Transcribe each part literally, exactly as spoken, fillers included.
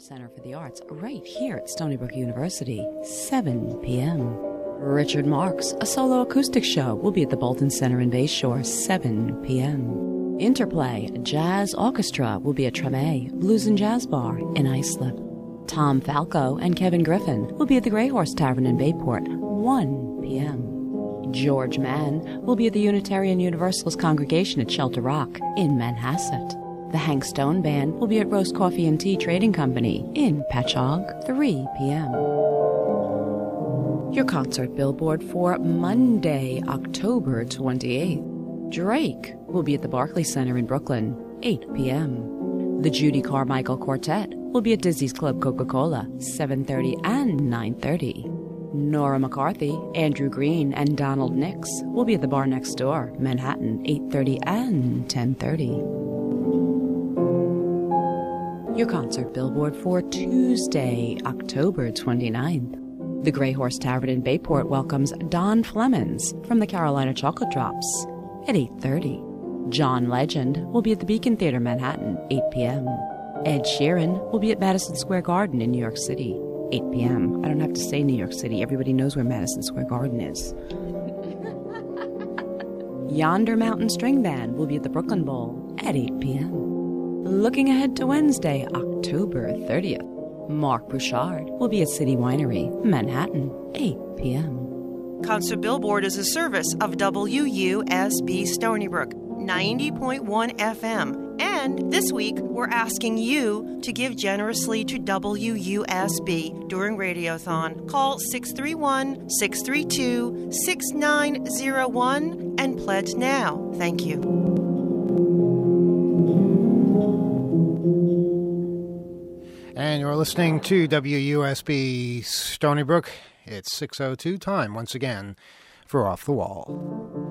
Center for the Arts, right here at Stony Brook University, seven p.m. Richard Marx, a solo acoustic show, will be at the Bolton Center in Bayshore, seven p.m. Interplay, a jazz orchestra, will be at Treme Blues and Jazz Bar in Islip. Tom Falco and Kevin Griffin will be at the Grey Horse Tavern in Bayport, one p.m. George Mann will be at the Unitarian Universalist Congregation at Shelter Rock in Manhasset. The Hank Stone Band will be at Roast Coffee and Tea Trading Company in Patchogue, three p.m. Your concert billboard for Monday, October twenty-eighth. Drake will be at the Barclay Center in Brooklyn, eight p.m. The Judy Carmichael Quartet will be at Dizzy's Club Coca-Cola, seven thirty and nine thirty. Nora McCarthy, Andrew Green, and Donald Nix will be at the Bar Next Door, Manhattan, eight thirty and ten thirty. Your concert billboard for Tuesday, October twenty-ninth. The Grey Horse Tavern in Bayport welcomes Don Flemons from the Carolina Chocolate Drops at eight thirty. John Legend will be at the Beacon Theater, Manhattan, eight p.m. Ed Sheeran will be at Madison Square Garden in New York City, eight p.m. I don't have to say New York City. Everybody knows where Madison Square Garden is. Yonder Mountain String Band will be at the Brooklyn Bowl at eight p.m. Looking ahead to Wednesday, October thirtieth, Mark Bouchard will be at City Winery, Manhattan, eight p.m. Concert Billboard is a service of W U S B Stony Brook, ninety point one F M. And this week, we're asking you to give generously to W U S B during Radiothon. Call six three one, six three two, six nine zero one and pledge now. Thank you. And you're listening to W U S B Stony Brook. It's six oh two time once again for Off the Wall.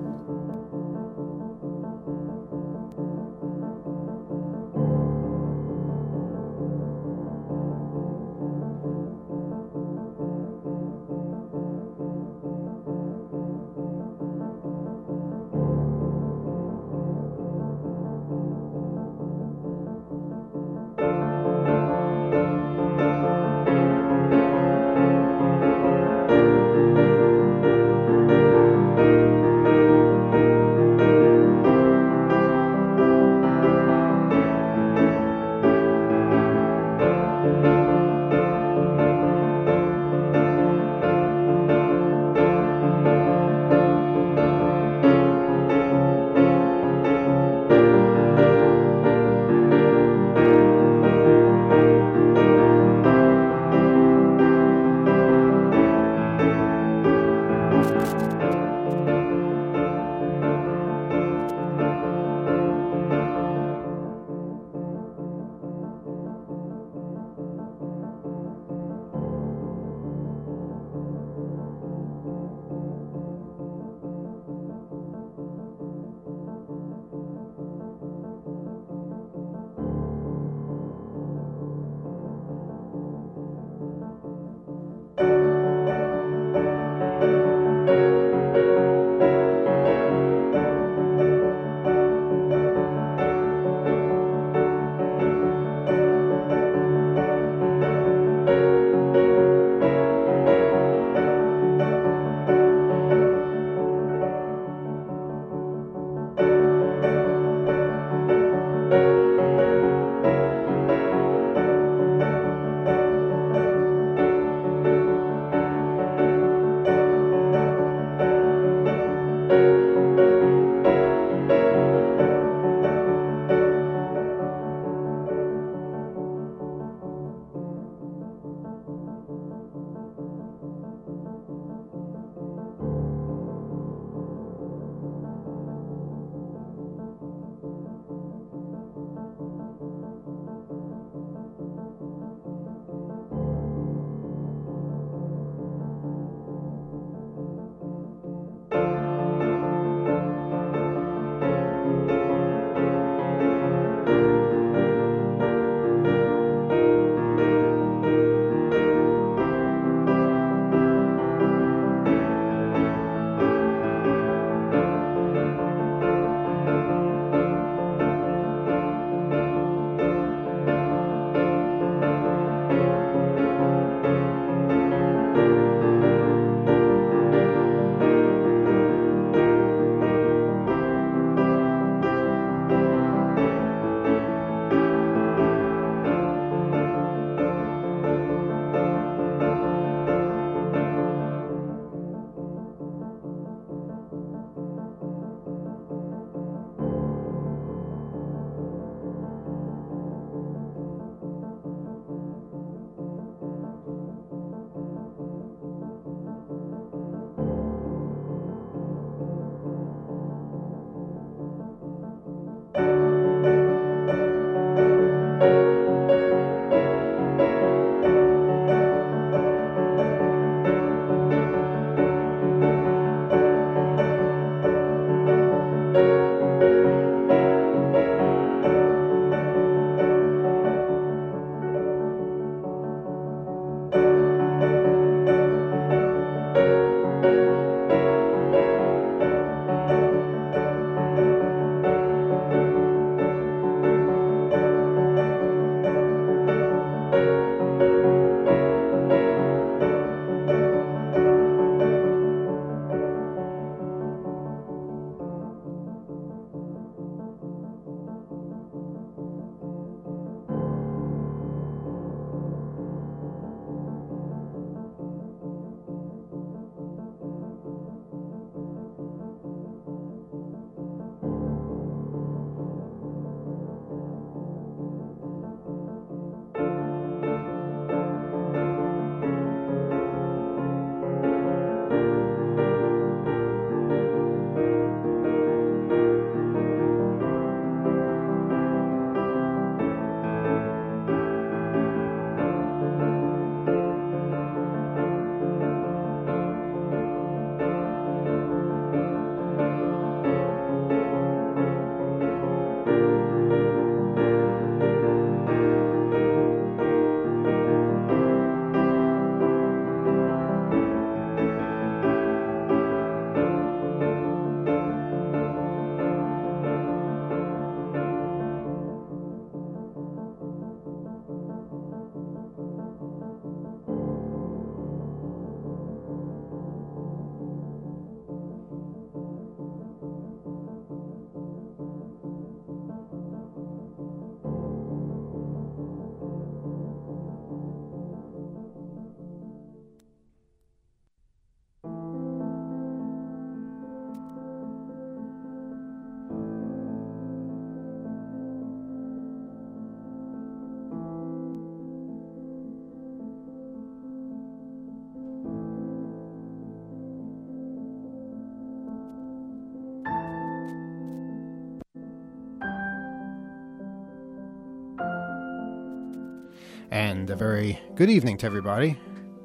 And a very good evening to everybody.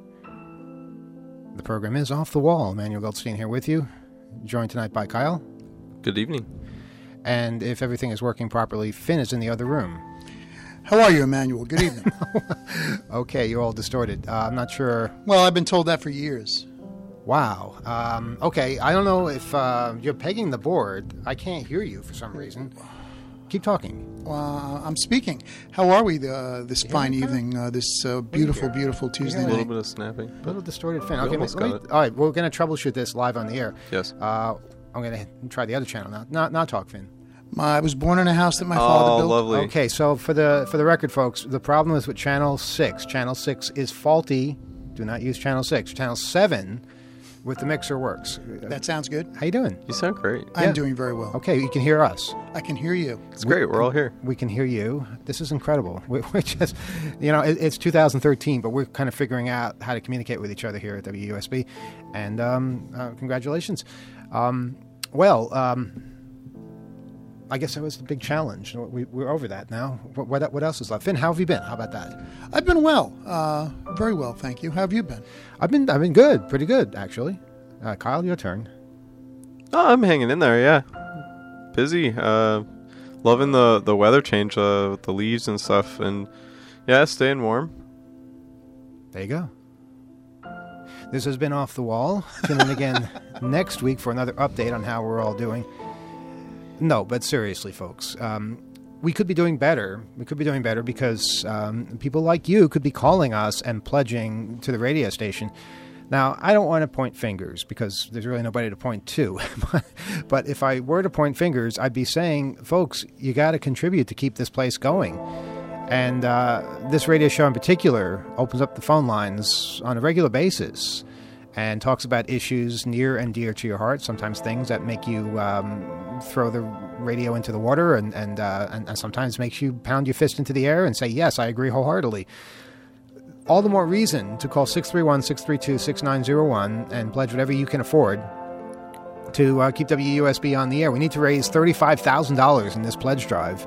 The program is Off the Wall. Emmanuel Goldstein here with you, joined tonight by Kyle. Good evening. And if everything is working properly, Finn is in the other room. How are you, Emmanuel? Good evening. Okay, you're all distorted. Uh, I'm not sure. Well, I've been told that for years. Wow. Um, okay, I don't know if uh, you're pegging the board. I can't hear you for some reason. Keep talking. Uh, I'm speaking. How are we uh, this fine evening, uh, this uh, beautiful, beautiful Tuesday A night? little bit of snapping. A little distorted, Finn. We Okay, almost let me, got it. all right, we're going to troubleshoot this live on the air. Yes. Uh, I'm going to try the other channel now. Not, not talk, Finn. My, I was born in a house that my father Oh, built. lovely. Okay, so for the for the record, folks, the problem is with Channel six. Channel six is faulty. Do not use Channel six. Channel seven with the mixer works. That sounds good. How you doing? You sound great. I'm Yeah. doing very well. Okay, you can hear us. I can hear you. It's great. We're all here. We can hear you. This is incredible. We're, we're just, you know, it, it's two thousand thirteen, but we're kind of figuring out how to communicate with each other here at W U S B. And um, uh, congratulations. Um, well, um, I guess that was the big challenge. We, we're over that now. What, what, what else is left? Finn, how have you been? How about that? I've been well. Uh, very well, thank you. How have you been? I've been I've been good, pretty good actually. Uh, Kyle, your turn. Oh, I'm hanging in there, yeah. Busy. Uh, loving the, the weather change uh, with the leaves and stuff. And, yeah, staying warm. There you go. This has been Off the Wall. Tune in again next week for another update on how we're all doing. No, but seriously, folks, um, we could be doing better. We could be doing better because um, people like you could be calling us and pledging to the radio station. Now, I don't want to point fingers because there's really nobody to point to. But if I were to point fingers, I'd be saying, folks, you got to contribute to keep this place going. And uh, this radio show in particular opens up the phone lines on a regular basis and talks about issues near and dear to your heart, sometimes things that make you um, throw the radio into the water and, and, uh, and, and sometimes makes you pound your fist into the air and say, yes, I agree wholeheartedly. All the more reason to call six three one, six three two, six nine zero one and pledge whatever you can afford to uh, keep W U S B on the air. We need to raise thirty-five thousand dollars in this pledge drive.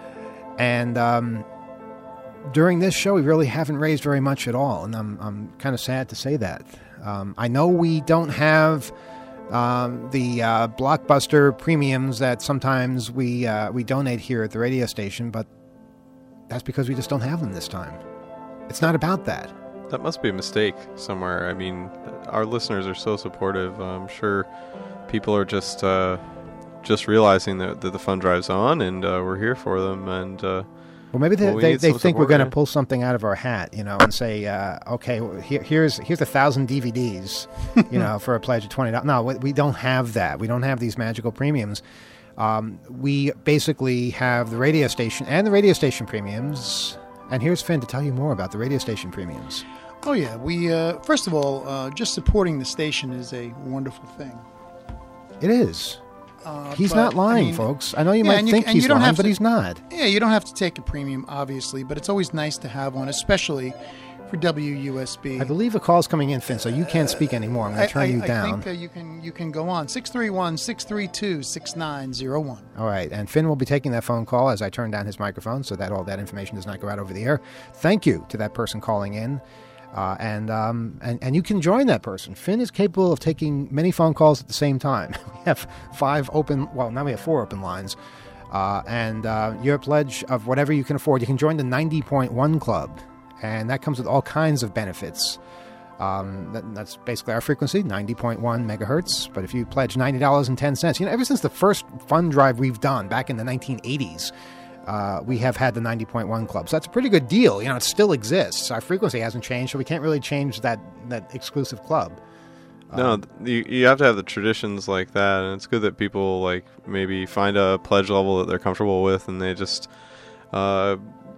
And um, during this show, we really haven't raised very much at all. And I'm, I'm kind of sad to say that. Um, I know we don't have um, the uh, blockbuster premiums that sometimes we uh, we donate here at the radio station, but that's because we just don't have them this time. It's not about that. That must be a mistake somewhere. I mean, our listeners are so supportive. I'm sure people are just uh, just realizing that, that the fund drive's on and uh, we're here for them. And uh, well, maybe they, well, we they, need they some think we're support going to here. pull something out of our hat, you know, and say, uh, okay, well, here, here's here's a thousand D V Ds, you know, for a pledge of twenty dollars. No, we, we don't have that. We don't have these magical premiums. Um, we basically have the radio station and the radio station premiums. And here's Finn to tell you more about the radio station premiums. Oh, yeah. We uh, first of all, uh, just supporting the station is a wonderful thing. It is. Uh, He's but, not lying, I mean, folks. I know you yeah, might and you- think and he's you don't lying, have but to- he's not. Yeah, you don't have to take a premium, obviously, but it's always nice to have one, especially for W U S B. I believe a call's coming in, Finn, so you can't speak anymore. I'm going I, to turn I, you I down. think uh, you can you can go on. six three one, six three two, six nine zero one. All right, and Finn will be taking that phone call as I turn down his microphone so that all that information does not go out over the air. Thank you to that person calling in, uh, and, um, and and you can join that person. Finn is capable of taking many phone calls at the same time. We have five open, well, now we have four open lines, uh, and uh, your pledge of whatever you can afford, you can join the ninety point one Club, and that comes with all kinds of benefits. Um, that, that's basically our frequency, ninety point one megahertz. But if you pledge ninety dollars and ten cents, you know, ever since the first fund drive we've done back in the nineteen eighties, uh, we have had the ninety point one Club. So that's a pretty good deal. You know, it still exists. Our frequency hasn't changed, so we can't really change that, that exclusive club. No, Um, you you have to have the traditions like that, and it's good that people like maybe find a pledge level that they're comfortable with, and they just uh,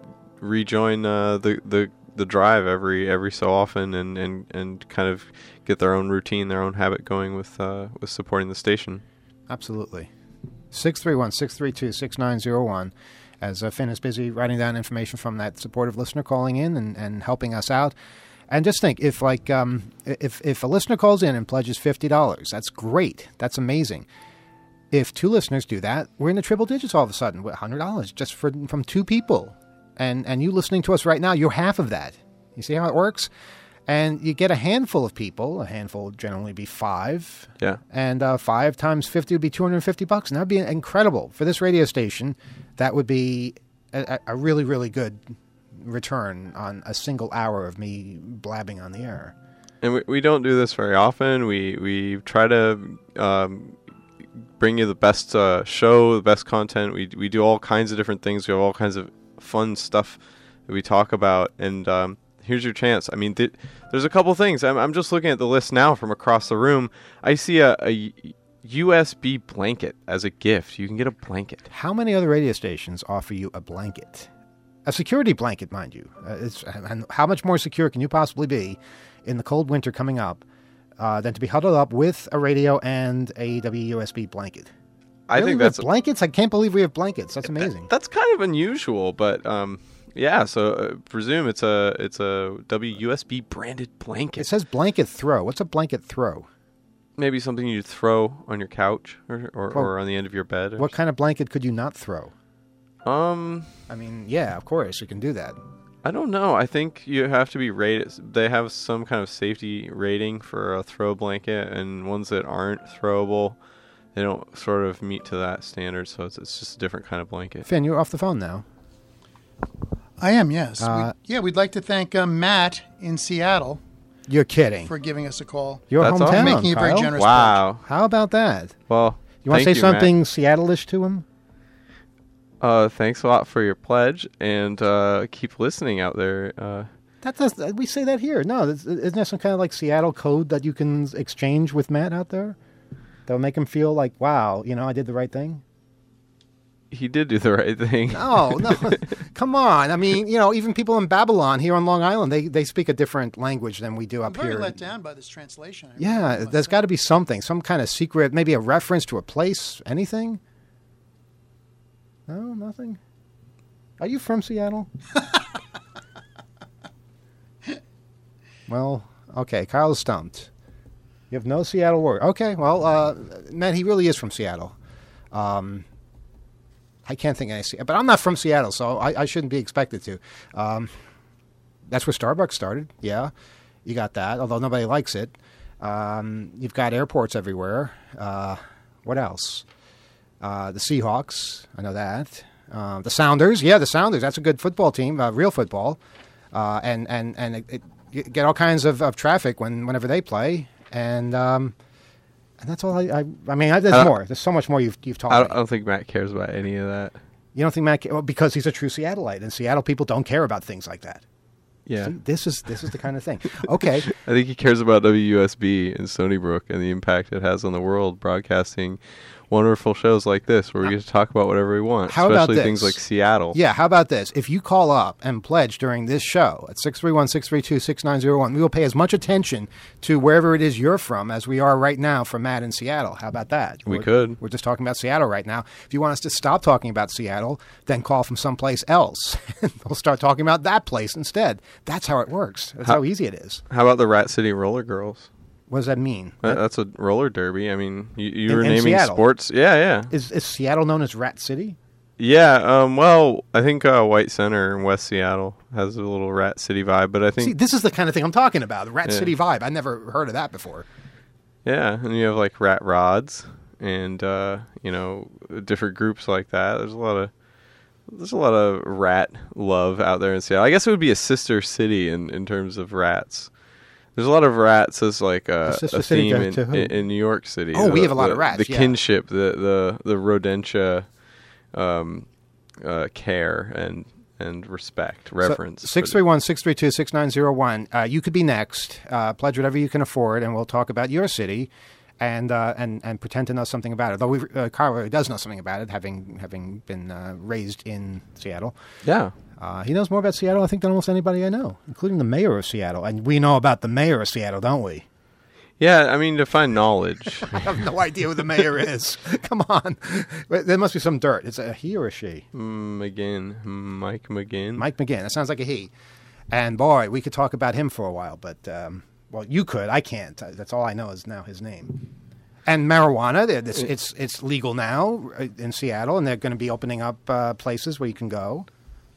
rejoin uh, the the the drive every every so often, and, and, and kind of get their own routine, their own habit going with uh, with supporting the station. Absolutely. six three one, six three two, six nine zero one. As uh, Finn is busy writing down information from that supportive listener calling in and, and helping us out. And just think, if like um, if if a listener calls in and pledges fifty dollars, that's great. That's amazing. If two listeners do that, we're in the triple digits all of a sudden with one hundred dollars just for, from two people. and, and you listening to us right now, you're half of that. You see how it works? And you get a handful of people. A handful would generally be five. Yeah. And uh, five times fifty would be two hundred fifty bucks. And that would be incredible. For this radio station, that would be a, a really, really good return on a single hour of me blabbing on the air. And we, we don't do this very often. We, we try to um, bring you the best uh, show, the best content. We, we do all kinds of different things. We have all kinds of fun stuff that we talk about. And um, here's your chance. I mean, th- there's a couple things. I'm, I'm just looking at the list now from across the room. I see a, a U S B blanket as a gift. You can get a blanket. How many other radio stations offer you a blanket? A security blanket, mind you. Uh, it's, and how much more secure can you possibly be in the cold winter coming up uh, than to be huddled up with a radio and a W U S B blanket? I really? think We have that's blankets. I can't believe we have blankets. That's amazing. That, that's kind of unusual, but um, yeah. So uh, presume it's a it's a W U S B branded blanket. It says blanket throw. What's a blanket throw? Maybe something you throw on your couch or or, Well, or on the end of your bed. Or What kind of blanket could you not throw? Um, I mean, yeah, of course you can do that. I don't know. I think you have to be rated. They have some kind of safety rating for a throw blanket, and ones that aren't throwable, they don't sort of meet to that standard. So it's it's just a different kind of blanket. Finn, you're off the phone now. I am, yes. Uh, we, yeah, we'd like to thank uh, Matt in Seattle You're kidding. for giving us a call. Your That's hometown, awesome. Making a very Kyle? generous Wow. How about that? Well, You want to thank say Matt. something Seattle-ish to him? Uh, thanks a lot for your pledge, and uh, keep listening out there. Uh, That does, we say that here. No, that's- isn't there some kind of like Seattle code that you can exchange with Matt out there? That will make him feel like, wow, you know, I did the right thing? he did do the right thing. No, no. Come on. I mean, you know, even people in Babylon here on Long Island, they, they speak a different language than we do I'm up very here. let down by this translation. I really Yeah, must there's say. got to be something, some kind of secret, maybe a reference to a place, anything? No, nothing? Are you from Seattle? Well, okay, Kyle's stumped. You have no Seattle word. Okay, well, uh, Matt, he really is from Seattle. Um, I can't think of any, Se- but I'm not from Seattle, so I, I shouldn't be expected to. Um, that's where Starbucks started, yeah. You got that, although nobody likes it. Um, you've got airports everywhere. Uh, what else? Uh, the Seahawks, I know that. Uh, the Sounders, yeah, the Sounders. That's a good football team, uh, real football. Uh, and and and it, it, you get all kinds of, of traffic when whenever they play. And um, and that's all I. I, I mean, I, there's I- more. There's so much more you've you've taught I me. don't, I don't think Matt cares about any of that. You don't think Matt? Well, because he's a true Seattleite, and Seattle people don't care about things like that. Yeah. See, this is this is the kind of thing. Okay. I think he cares about W U S B and Stony Brook and the impact it has on the world, broadcasting wonderful shows like this where we get to talk about whatever we want, How about especially things this? like Seattle. Yeah, how about this? If you call up and pledge during this show at six three one, six three two, six nine zero one, we will pay as much attention to wherever it is you're from as we are right now for Matt in Seattle. How about that? We We're- could. We're just talking about Seattle right now. If you want us to stop talking about Seattle, then call from someplace else. We'll start talking about that place instead. That's how it works. That's how, How- easy it is. How about the Rat City Roller Girls? What does that mean? That, that's a roller derby. I mean, you, you In- were in naming Seattle. sports. Yeah, yeah. Is, is Seattle known as Rat City? Yeah, um, well, I think uh, White Center in West Seattle has a little Rat City vibe, but I think, See, this is the kind of thing I'm talking about. The Rat Yeah. City vibe. I never heard of that before. yeah, and you have like Rat Rods and, uh, you know, different groups like that. There's a lot of, there's a lot of rat love out there in Seattle. I guess it would be a sister city in, in terms of rats. There's a lot of rats as like a, A sister a city theme to- in, to who? in, in New York City. Oh, we The- have a lot the- of rats, The yeah. kinship, the the the rodentia, um, uh, care and and respect, reverence. for Six three one six three two six nine zero one. Uh, you could be next. Uh, pledge whatever you can afford, and we'll talk about your city, and uh, and and pretend to know something about it. Though we, uh, Carl really does know something about it, having having been uh, raised in Seattle. the- yeah. Uh, he knows more about Seattle, I think, than almost anybody I know, including the mayor of Seattle. And we know about the mayor of Seattle, don't we? Yeah, I mean, to find knowledge. I have no idea who the mayor is. Come on, there must be some dirt. It's a he or a she. Mm, McGinn, Mike McGinn. Mike McGinn. That sounds like a he. And boy, we could talk about him for a while, but um, well, you could. I can't. That's all I know is now his name. And marijuana, it's it's, it's legal now in Seattle, and they're going to be opening up uh, places where you can go.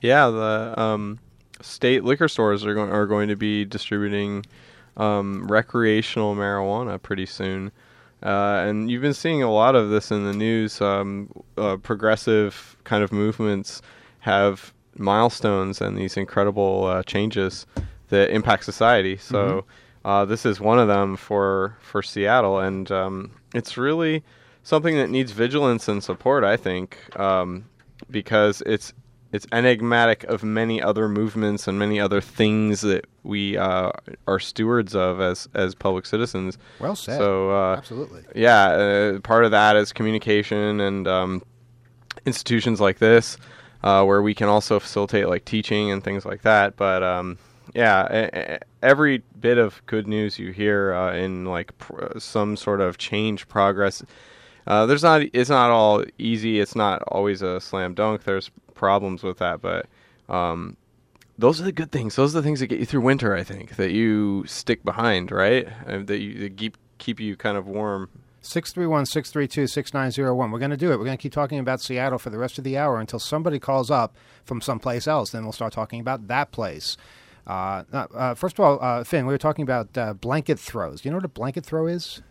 Yeah, the um, state liquor stores are going are going to be distributing um, recreational marijuana pretty soon, uh, and you've been seeing a lot of this in the news. Um, uh, progressive kind of movements have milestones and these incredible uh, changes that impact society. So mm-hmm. uh, this is one of them for for Seattle, and um, it's really something that needs vigilance and support, I think, um, because it's it's enigmatic of many other movements and many other things that we uh, are stewards of as as public citizens. Well said. So uh, absolutely, yeah. Uh, part of that is communication and um, institutions like this, uh, where we can also facilitate like teaching and things like that. But um, yeah, every bit of good news you hear uh, in like pr- some sort of change progress. Uh, there's not. It's not all easy. It's not always a slam dunk. There's problems with that, but um, those are the good things. Those are the things that get you through winter. I think that you stick behind, right? And that you that keep keep you kind of warm. six three one, six three two, six nine zero one. We're going to do it. We're going to keep talking about Seattle for the rest of the hour until somebody calls up from someplace else. Then we'll start talking about that place. Uh, uh, first of all, uh, Finn, we were talking about uh, blanket throws. Do you know what a blanket throw is?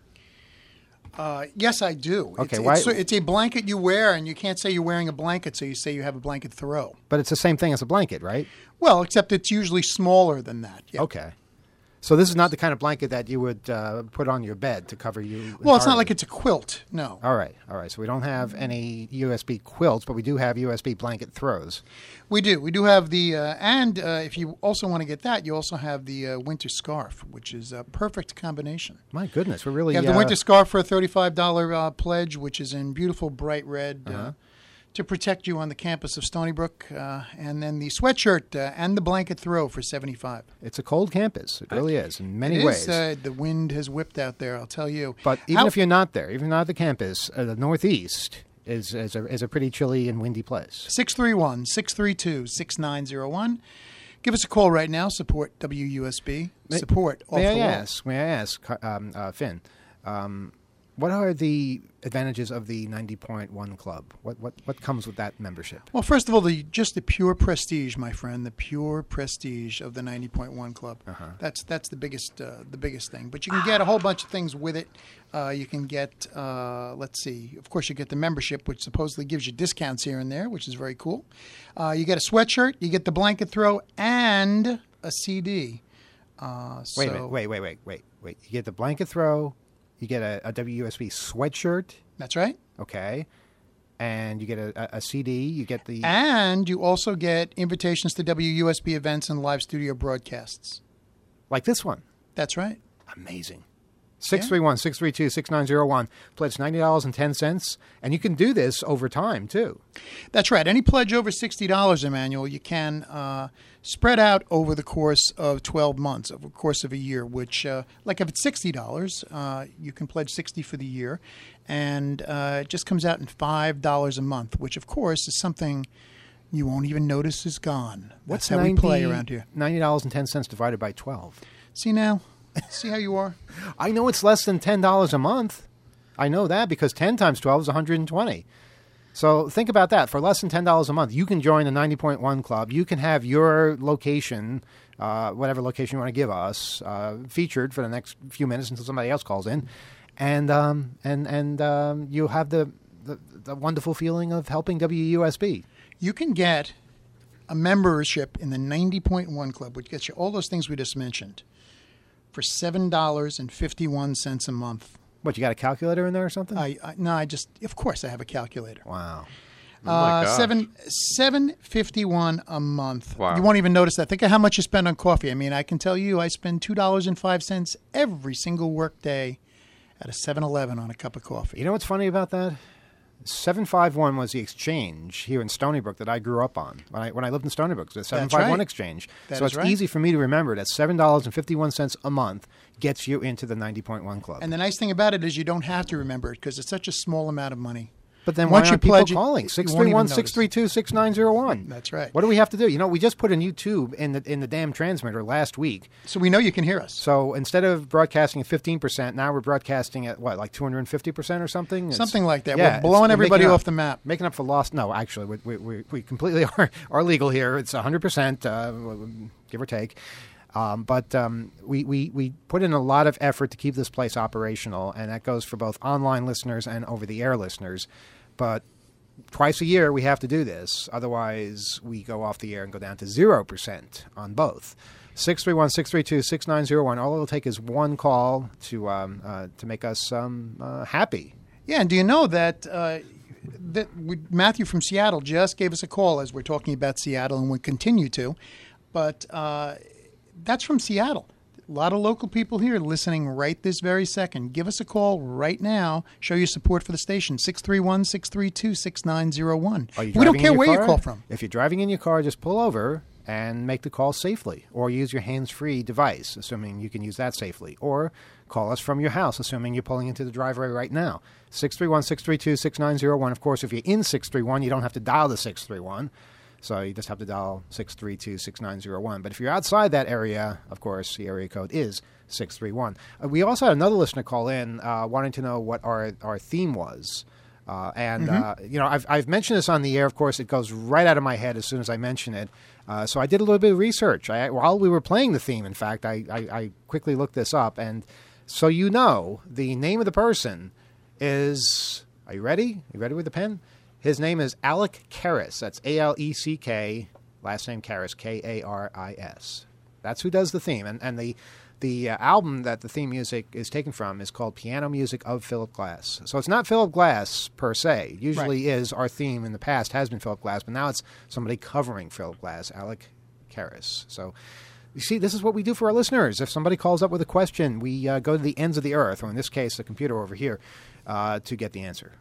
Uh, yes, I do. Okay, it's, why? It's, it's a blanket you wear, and you can't say you're wearing a blanket, so you say you have a blanket throw. But it's the same thing as a blanket, right? Well, except it's usually smaller than that. Yeah. Okay. So this is not the kind of blanket that you would uh, put on your bed to cover you. Well, it's not like it's a quilt, no. All right, all right. So we don't have any U S B quilts, but we do have U S B blanket throws. We do. We do have the, uh, and uh, if you also want to get that, you also have the uh, winter scarf, which is a perfect combination. My goodness, we're really... You have the uh, winter scarf for a thirty-five dollars uh, pledge, which is in beautiful bright red. Uh-huh. Uh, to protect you on the campus of Stony Brook, uh, and then the sweatshirt uh, and the blanket throw for seventy-five dollars. It's a cold campus. It really is, in many it ways. Is, uh, the wind has whipped out there, I'll tell you. But even How- if you're not there, even if you're not at the campus, uh, the Northeast is, is, a, is a pretty chilly and windy place. six three one, six three two, six nine zero one. Give us a call right now. Support W U S B. May, Support off may the I wall. ask, may I ask, um, uh, Finn, um, what are the advantages of the ninety point one Club? What what what comes with that membership? Well, first of all, the just the pure prestige, my friend, the pure prestige of the ninety point one Club. Uh-huh. That's that's the biggest uh, the biggest thing. But you can get a whole bunch of things with it. Uh, you can get, uh, let's see, of course, you get the membership, which supposedly gives you discounts here and there, which is very cool. Uh, you get a sweatshirt, you get the blanket throw, and a C D. Uh, wait, so, wait, wait, wait, wait, wait. You get the blanket throw. You get a, a W U S B sweatshirt. That's right. Okay. And you get a, a, a C D. You get the... And you also get invitations to W U S B events and live studio broadcasts. Like this one. That's right. Amazing. six three one, six three two, six nine zero one. Pledge ninety dollars and ten cents. And you can do this over time, too. That's right. Any pledge over sixty dollars, Emmanuel, you can uh, spread out over the course of twelve months, over the course of a year, which, uh, like if it's sixty dollars, uh, you can pledge sixty dollars for the year. And uh, it just comes out in five dollars a month, which, of course, is something you won't even notice is gone. That's What's how ninety, we play around here. ninety dollars and ten cents divided by twelve. See now? See how you are? I know it's less than ten dollars a month. I know that because ten times twelve is one hundred twenty. So think about that. For less than ten dollars a month, you can join the ninety point one Club. You can have your location, uh, whatever location you want to give us, uh, featured for the next few minutes until somebody else calls in. And um, and and um, you'll have the, the, the wonderful feeling of helping W U S B. You can get a membership in the ninety point one Club, which gets you all those things we just mentioned, for seven dollars and fifty-one cents a month. What, you got a calculator in there or something? I, I No, I just, of course I have a calculator. Wow. Oh my uh, gosh. seven seven fifty one a month. Wow. You won't even notice that. Think of how much you spend on coffee. I mean, I can tell you, I spend two dollars and five cents every single work day at a seven eleven on a cup of coffee. You know what's funny about that? seven five one was the exchange here in Stony Brook that I grew up on. When I when I lived in Stony Brook, it was a seven five one right. exchange. That so is it's right. easy for me to remember that seven dollars and fifty-one cents a month gets you into the ninety point one Club. And the nice thing about it is you don't have to remember it because it's such a small amount of money. but then Once why you aren't people pledge it, calling? you six won't three even one, notice. six three two, six nine zero one. That's right. What do we have to do? You know, we just put a new tube in the in the damn transmitter last week. So we know you can hear us. So instead of broadcasting at fifteen percent, now we're broadcasting at, what, like two hundred fifty percent or something? It's- Something like that. Yeah, We're blowing it's- we're everybody making off up- the map. Making up for lost. No, actually, we, we, we, we completely are, are legal here. It's one hundred percent, uh, give or take. Um, but um, we, we, we put in a lot of effort to keep this place operational, and that goes for both online listeners and over-the-air listeners. But twice a year we have to do this. Otherwise, we go off the air and go down to zero percent on both. six three one, six three two, six nine zero one. All it'll take is one call to um, uh, to make us um, uh, happy. Yeah, and do you know that uh, that we, Matthew from Seattle just gave us a call as we're talking about Seattle, and we continue to. But uh, that's from Seattle. A lot of local people here listening right this very second. Give us a call right now. Show your support for the station. six three one, six three two, six nine zero one. Are you We don't driving in care your where you car? call from. If you're driving in your car, just pull over and make the call safely, or use your hands-free device, assuming you can use that safely, or call us from your house, assuming you're pulling into the driveway right now. six three one, six three two, six nine zero one. Of course, if you're in six three one, you don't have to dial the six three one, so you just have to dial six three two, six nine zero one. But if you're outside that area, of course, the area code is six three one. Uh, we also had another listener call in uh, wanting to know what our, our theme was. Uh, and, Mm-hmm. uh, you know, I've, I've mentioned this on the air. Of course, it goes right out of my head as soon as I mention it. Uh, so I did a little bit of research. I, while we were playing the theme, in fact, I, I, I quickly looked this up. And so you know, the name of the person is, are you ready? Are you ready with the pen? His name is Alec Karras. That's A L E C K, last name Karras, K A R I S. That's who does the theme. And, and the... The uh, album that the theme music is taken from is called Piano Music of Philip Glass. So it's not Philip Glass per se. Usually Right. is our theme in the past has been Philip Glass, but now it's somebody covering Philip Glass, Alec Karras. So you see, this is what we do for our listeners. If somebody calls up with a question, we uh, go to the ends of the earth, or in this case, the computer over here, uh, to get the answer.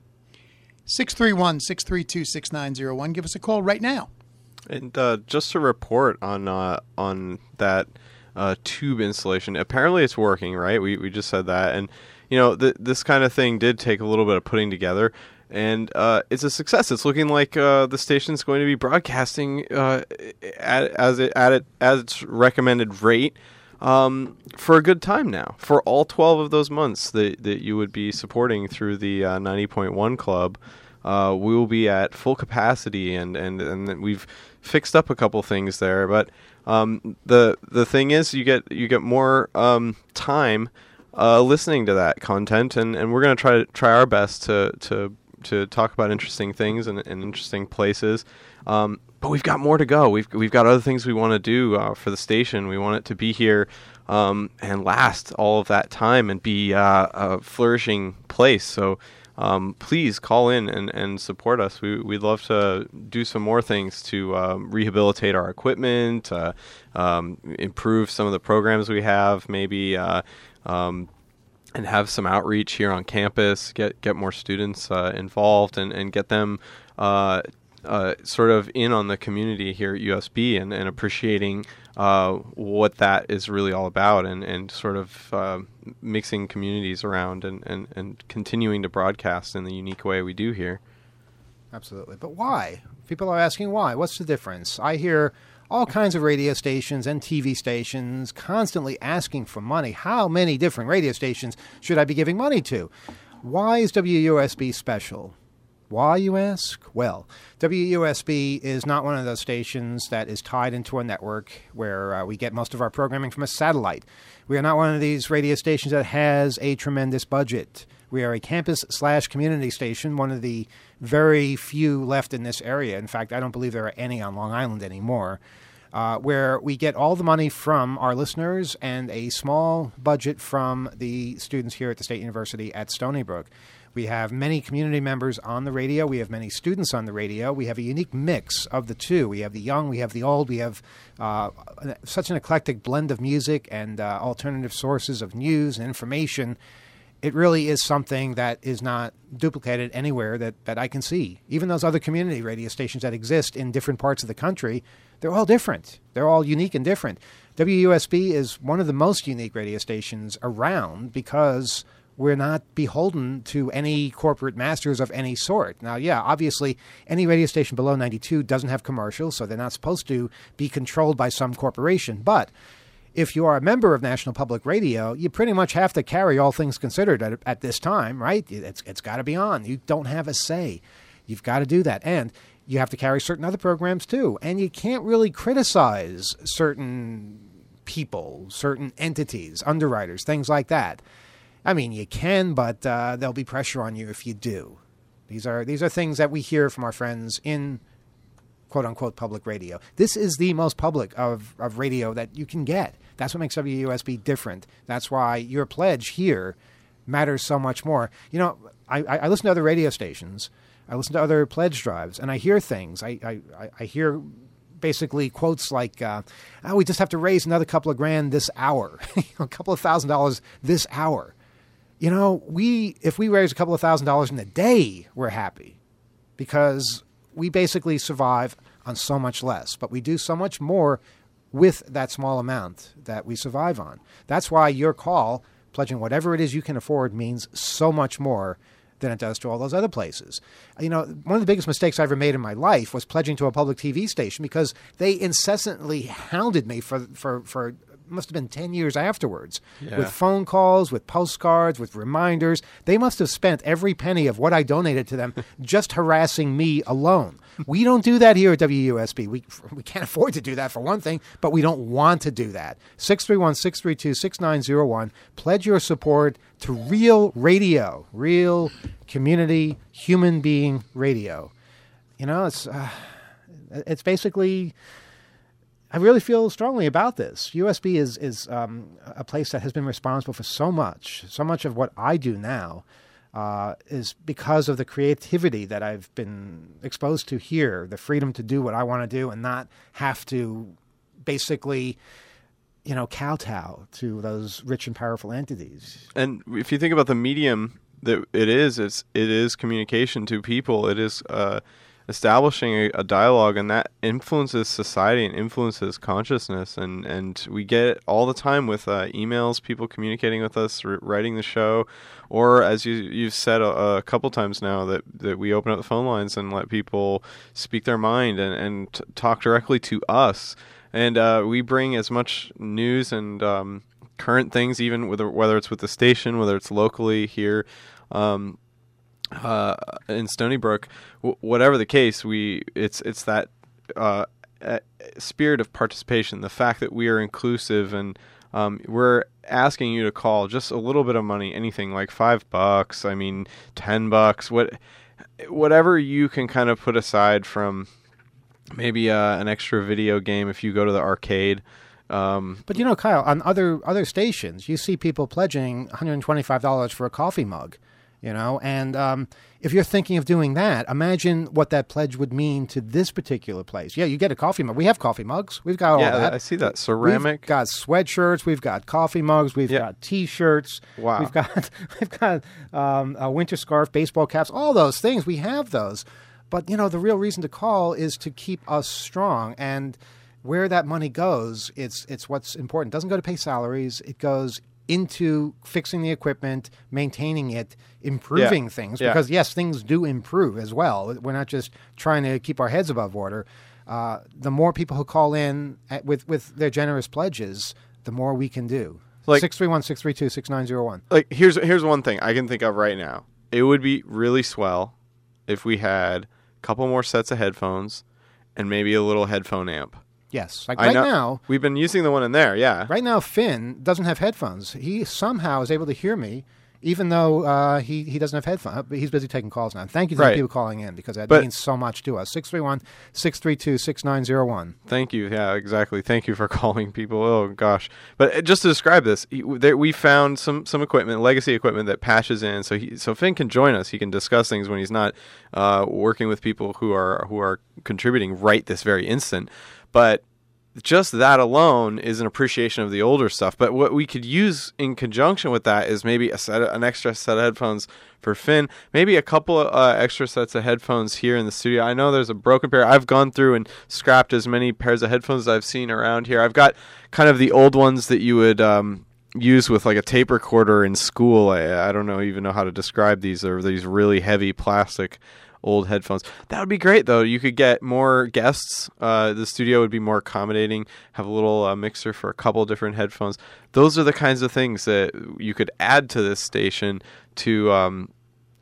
six three one, six three two, six nine zero one. Give us a call right now. And uh, just to report on uh, on that uh, tube installation, apparently it's working, right? We we just said that, and you know th- this kind of thing did take a little bit of putting together, and uh, it's a success. It's looking like uh, the station's going to be broadcasting uh, at as it at it as its recommended rate. Um, for a good time now, for all twelve of those months that, that you would be supporting through the uh, ninety point one club, uh, we will be at full capacity, and, and, and we've fixed up a couple things there. But um, the the thing is, you get you get more um, time uh, listening to that content, and, and we're going to try to try our best to to to talk about interesting things and, and interesting places. Um, But we've got more to go. We've we've got other things we want to do uh, for the station. We want it to be here um, and last all of that time and be uh, a flourishing place. So um, please call in and, and support us. We, we'd love to do some more things to um, rehabilitate our equipment, uh, um, improve some of the programs we have, maybe uh, um, and have some outreach here on campus, get get more students uh, involved and, and get them uh, Uh, sort of in on the community here at U S B and, and appreciating uh, what that is really all about and, and sort of uh, mixing communities around and, and, and continuing to broadcast in the unique way we do here. Absolutely. But why? People are asking why. What's the difference? I hear all kinds of radio stations and T V stations constantly asking for money. How many different radio stations should I be giving money to? Why is W U S B special? Why, you ask? Well, W U S B is not one of those stations that is tied into a network where uh, we get most of our programming from a satellite. We are not one of these radio stations that has a tremendous budget. We are a campus slash community station, one of the very few left in this area. In fact, I don't believe there are any on Long Island anymore, uh, where we get all the money from our listeners and a small budget from the students here at the State University at Stony Brook. We have many community members on the radio. We have many students on the radio. We have a unique mix of the two. We have the young, we have the old. We have uh, such an eclectic blend of music and uh, alternative sources of news and information. It really is something that is not duplicated anywhere that, that I can see. Even those other community radio stations that exist in different parts of the country, they're all different. They're all unique and different. W U S B is one of the most unique radio stations around because we're not beholden to any corporate masters of any sort. Now, yeah, obviously, any radio station below ninety-two doesn't have commercials, so they're not supposed to be controlled by some corporation. But if you are a member of National Public Radio, you pretty much have to carry All Things Considered at, at this time, right? It's It's got to be on. You don't have a say. You've got to do that. And you have to carry certain other programs, too. And you can't really criticize certain people, certain entities, underwriters, things like that. I mean, you can, but uh, there'll be pressure on you if you do. These are these are things that we hear from our friends in quote-unquote public radio. This is the most public of, of radio that you can get. That's what makes W U S B different. That's why your pledge here matters so much more. You know, I, I listen to other radio stations. I listen to other pledge drives, and I hear things. I, I, I hear basically quotes like, uh, oh, we just have to raise another couple of grand this hour, a couple of thousand dollars this hour. You know, we if we raise a couple of thousand dollars in a day, we're happy because we basically survive on so much less. But we do so much more with that small amount that we survive on. That's why your call, pledging whatever it is you can afford, means so much more than it does to all those other places. You know, one of the biggest mistakes I ever made in my life was pledging to a public T V station because they incessantly hounded me for for for. must have been ten years afterwards Yeah. with phone calls, with postcards, with reminders. They must have spent every penny of what I donated to them just harassing me alone. We don't do that here at W U S B. We we can't afford to do that for one thing, but we don't want to do that. six three one, six three two, six nine zero one. Pledge your support to real radio, real community, human being radio. You know, it's uh, it's basically... I really feel strongly about this. U S B is is um, a place that has been responsible for so much. So much of what I do now uh, is because of the creativity that I've been exposed to here, the freedom to do what I want to do and not have to basically, you know, kowtow to those rich and powerful entities. And if you think about the medium that it is, it's it is communication to people. It is uh, establishing a, a dialogue, and that influences society and influences consciousness. And, and we get it all the time with uh, emails, people communicating with us, r- writing the show, or as you, you've said a, a couple times now, that, that we open up the phone lines and let people speak their mind and, and t- talk directly to us. And uh, we bring as much news and um, current things, even whether, whether it's with the station, whether it's locally here, um, Uh, in Stony Brook, w- whatever the case, we it's it's that uh, uh, spirit of participation, the fact that we are inclusive, and um, we're asking you to call just a little bit of money, anything like five bucks, I mean, ten bucks, what, whatever you can kind of put aside from maybe uh, an extra video game if you go to the arcade. Um, but you know, Kyle, on other other stations, you see people pledging one hundred twenty-five dollars for a coffee mug. You know, and um, if you're thinking of doing that, imagine what that pledge would mean to this particular place. Yeah, you get a coffee mug. We have coffee mugs. We've got all yeah, that. I see that. Ceramic. We've got sweatshirts. We've got coffee mugs. We've Yeah. got T-shirts. Wow. We've got we've got um, a winter scarf, baseball caps, all those things. We have those. But, you know, the real reason to call is to keep us strong. And where that money goes, it's it's what's important. It doesn't go to pay salaries. It goes into fixing the equipment, maintaining it, improving Yeah. things. Yeah. Because, yes, things do improve as well. We're not just trying to keep our heads above water. Uh, the more people who call in at, with, with their generous pledges, the more we can do. Like- six three one, six three two, six nine zero one. Like, here's here's one thing I can think of right now. It would be really swell if we had a couple more sets of headphones and maybe a little headphone amp. Yes. Like I right know, now, we've been using the one in there, yeah. right now, Finn doesn't have headphones. He somehow is able to hear me, even though uh, he, he doesn't have headphones. He's busy taking calls now. Thank you to Right. the people calling in, because that But- means so much to us. six three one, six three two, six nine zero one. Thank you. Yeah, exactly. Thank you for calling people. Oh, gosh. But uh, just to describe this, he, there, we found some, some equipment, legacy equipment that patches in. So he, so Finn can join us. He can discuss things when he's not uh, working with people who are who are contributing right this very instant. But just that alone is an appreciation of the older stuff. But what we could use in conjunction with that is maybe a set, of, an extra set of headphones for Finn, maybe a couple of uh, extra sets of headphones here in the studio. I know there's a broken pair. I've gone through and scrapped as many pairs of headphones as I've seen around here. I've got kind of the old ones that you would um, used with like a tape recorder in school. I, I don't know even know how to describe these. Or these really heavy plastic old headphones. That would be great though. You could get more guests. Uh, the studio would be more accommodating. Have a little uh, mixer for a couple different headphones. Those are the kinds of things that you could add to this station to um,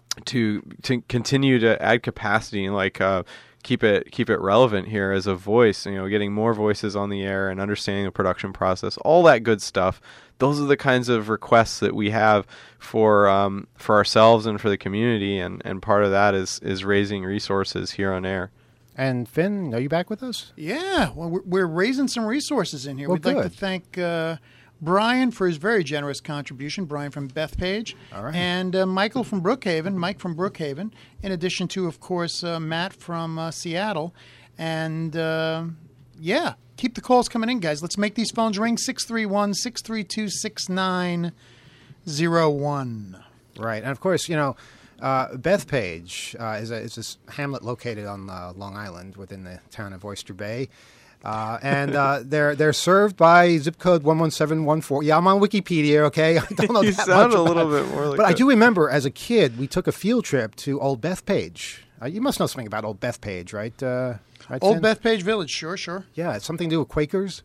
to to continue to add capacity and like. Uh, keep it keep it relevant here as a voice, you know, getting more voices on the air and understanding the production process, all that good stuff. Those are the kinds of requests that we have for um, for ourselves and for the community, and, and part of that is is raising resources here on air. And Finn, are you back with us? Yeah, well, we're, we're raising some resources in here. Well, We'd like to good. thank uh, Brian for his very generous contribution, Brian from Bethpage, All right. and uh, Michael from Brookhaven, Mike from Brookhaven, in addition to, of course, uh, Matt from uh, Seattle. And, uh, yeah, keep the calls coming in, guys. Let's make these phones ring, six three one, six three two, six nine zero one. Right. And, of course, you know, uh, Bethpage uh, is, a, is this hamlet located on uh, Long Island within the town of Oyster Bay. Uh, and uh, they're they're served by zip code one one seven one four. Yeah, I'm on Wikipedia. Okay, I don't know You that sound much a little about- bit more like But I that. do remember as a kid we took a field trip to Old Bethpage. Uh, you must know something about Old Bethpage, right? Uh, right Old Finn? Bethpage Village, sure, sure. Yeah, it's something to do with Quakers.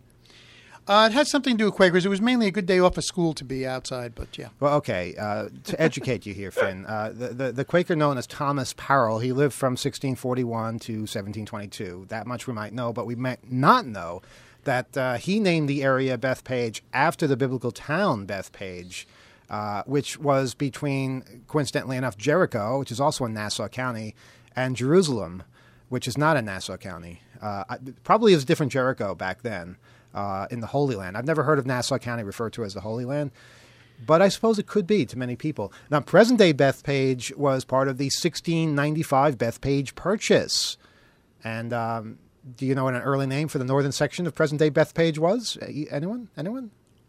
Uh, it had something to do with Quakers. It was mainly a good day off of school to be outside, but yeah. Well, okay. Uh, to educate you here, Finn, uh, the, the the Quaker known as Thomas Parrell, he lived from sixteen forty-one to seventeen twenty-two. That much we might know, but we might not know that uh, he named the area Bethpage after the biblical town Bethpage, uh, which was between, coincidentally enough, Jericho, which is also in Nassau County, and Jerusalem, which is not in Nassau County. Uh, I- probably is a different Jericho back then. Uh, in the Holy Land. I've never heard of Nassau County referred to as the Holy Land, but I suppose it could be to many people. Now, present-day Bethpage was part of the sixteen ninety-five Bethpage Purchase. And um, do you know what an early name for the northern section of present-day Bethpage was? Uh, Anyone? Anyone?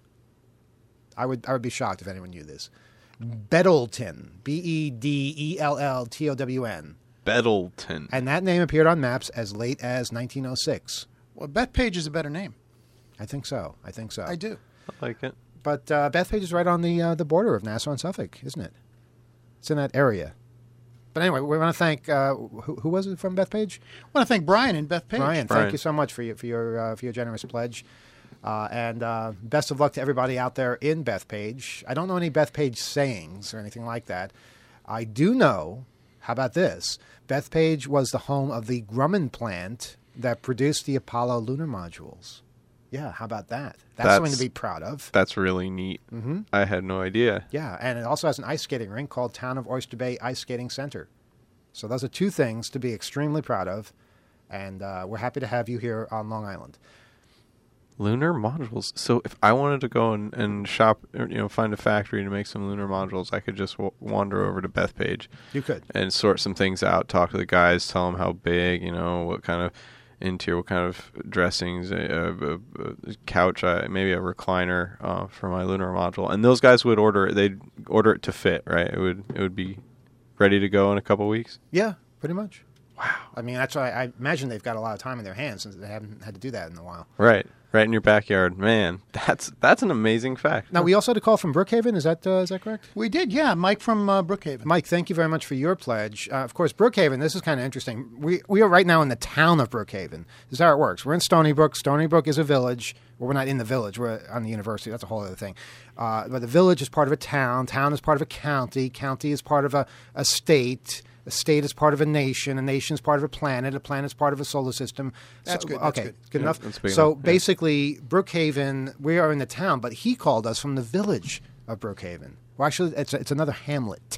I would I would be shocked if anyone knew this. Beddleton. B E D E L L T O W N. Beddleton. And that name appeared on maps as late as nineteen oh six. Well, Bethpage is a better name. I think so. I think so. I do. I like it. But uh, Bethpage is right on the uh, the border of Nassau and Suffolk, isn't it? It's in that area. But anyway, we want to thank uh, who, who was it from Bethpage? I want to thank Brian in Bethpage. Brian, Brian. thank you so much for your for your uh, for your generous pledge, uh, and uh, best of luck to everybody out there in Bethpage. I don't know any Bethpage sayings or anything like that. I do know. How about this? Bethpage was the home of the Grumman plant that produced the Apollo lunar modules. Yeah, how about that? That's, That's- something to be proud of. That's really neat. Mm-hmm. I had no idea. Yeah, and it also has an ice skating rink called Town of Oyster Bay Ice Skating Center. So those are two things to be extremely proud of, and uh, we're happy to have you here on Long Island. Lunar modules. So if I wanted to go and, and shop, or, you know, find a factory to make some lunar modules, I could just w- wander over to Bethpage You could. and sort some things out, talk to the guys, tell them how big, you know, what kind of interior, what kind of dressings, a, a, a couch, uh, maybe a recliner uh, for my lunar module, and those guys would order it. They'd order it to fit, right? It would it would be ready to go in a couple weeks. Yeah, pretty much. Wow. I mean, that's why I imagine they've got a lot of time in their hands since they haven't had to do that in a while. Right, right in your backyard, man. That's that's an amazing fact. Now, we also had a call from Brookhaven. Is that uh, is that correct? We did, yeah. Mike from uh, Brookhaven. Mike, thank you very much for your pledge. Uh, of course, Brookhaven, this is kind of interesting. We we are right now in the town of Brookhaven. This is how it works. We're in Stony Brook. Stony Brook is a village. Well, we're not in the village. We're on the university. That's a whole other thing. Uh, but the village is part of a town. Town is part of a county. County is part of a, a state. A state is part of a nation. A nation is part of a planet. A planet is part of a solar system. That's So- good, that's okay, good. good Yeah, enough. that's big So enough, yeah. basically, Brookhaven, we are in the town, but he called us from the village of Brookhaven. Well, actually, it's it's another hamlet.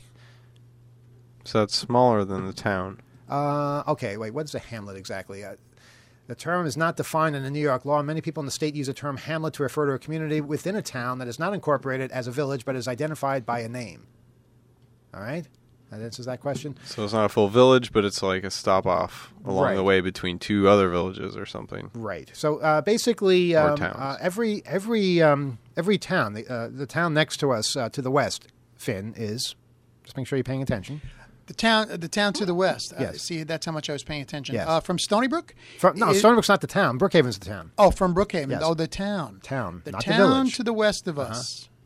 So it's smaller than the town. Uh, okay, wait, what is a hamlet exactly? Uh, the term is not defined in the New York law. Many people in the state use the term hamlet to refer to a community within a town that is not incorporated as a village but is identified by a name. All right? That answers that question. So it's not a full village, but it's like a stop off along Right. the way between two other villages or something. Right. So uh, basically, Or um, towns. uh, every every um, every town, the, uh, the town next to us uh, to the west, Finn, is, just make sure you're paying attention. The town, the town to the west. Uh, Yes. see, that's how much I was paying attention. Yes. Uh, from Stony Brook? From, no, It- Stony Brook's not the town. Brookhaven's the town. Oh, from Brookhaven. Yes. Oh, the town. Town, The not the town village. Uh-huh. to the west of us.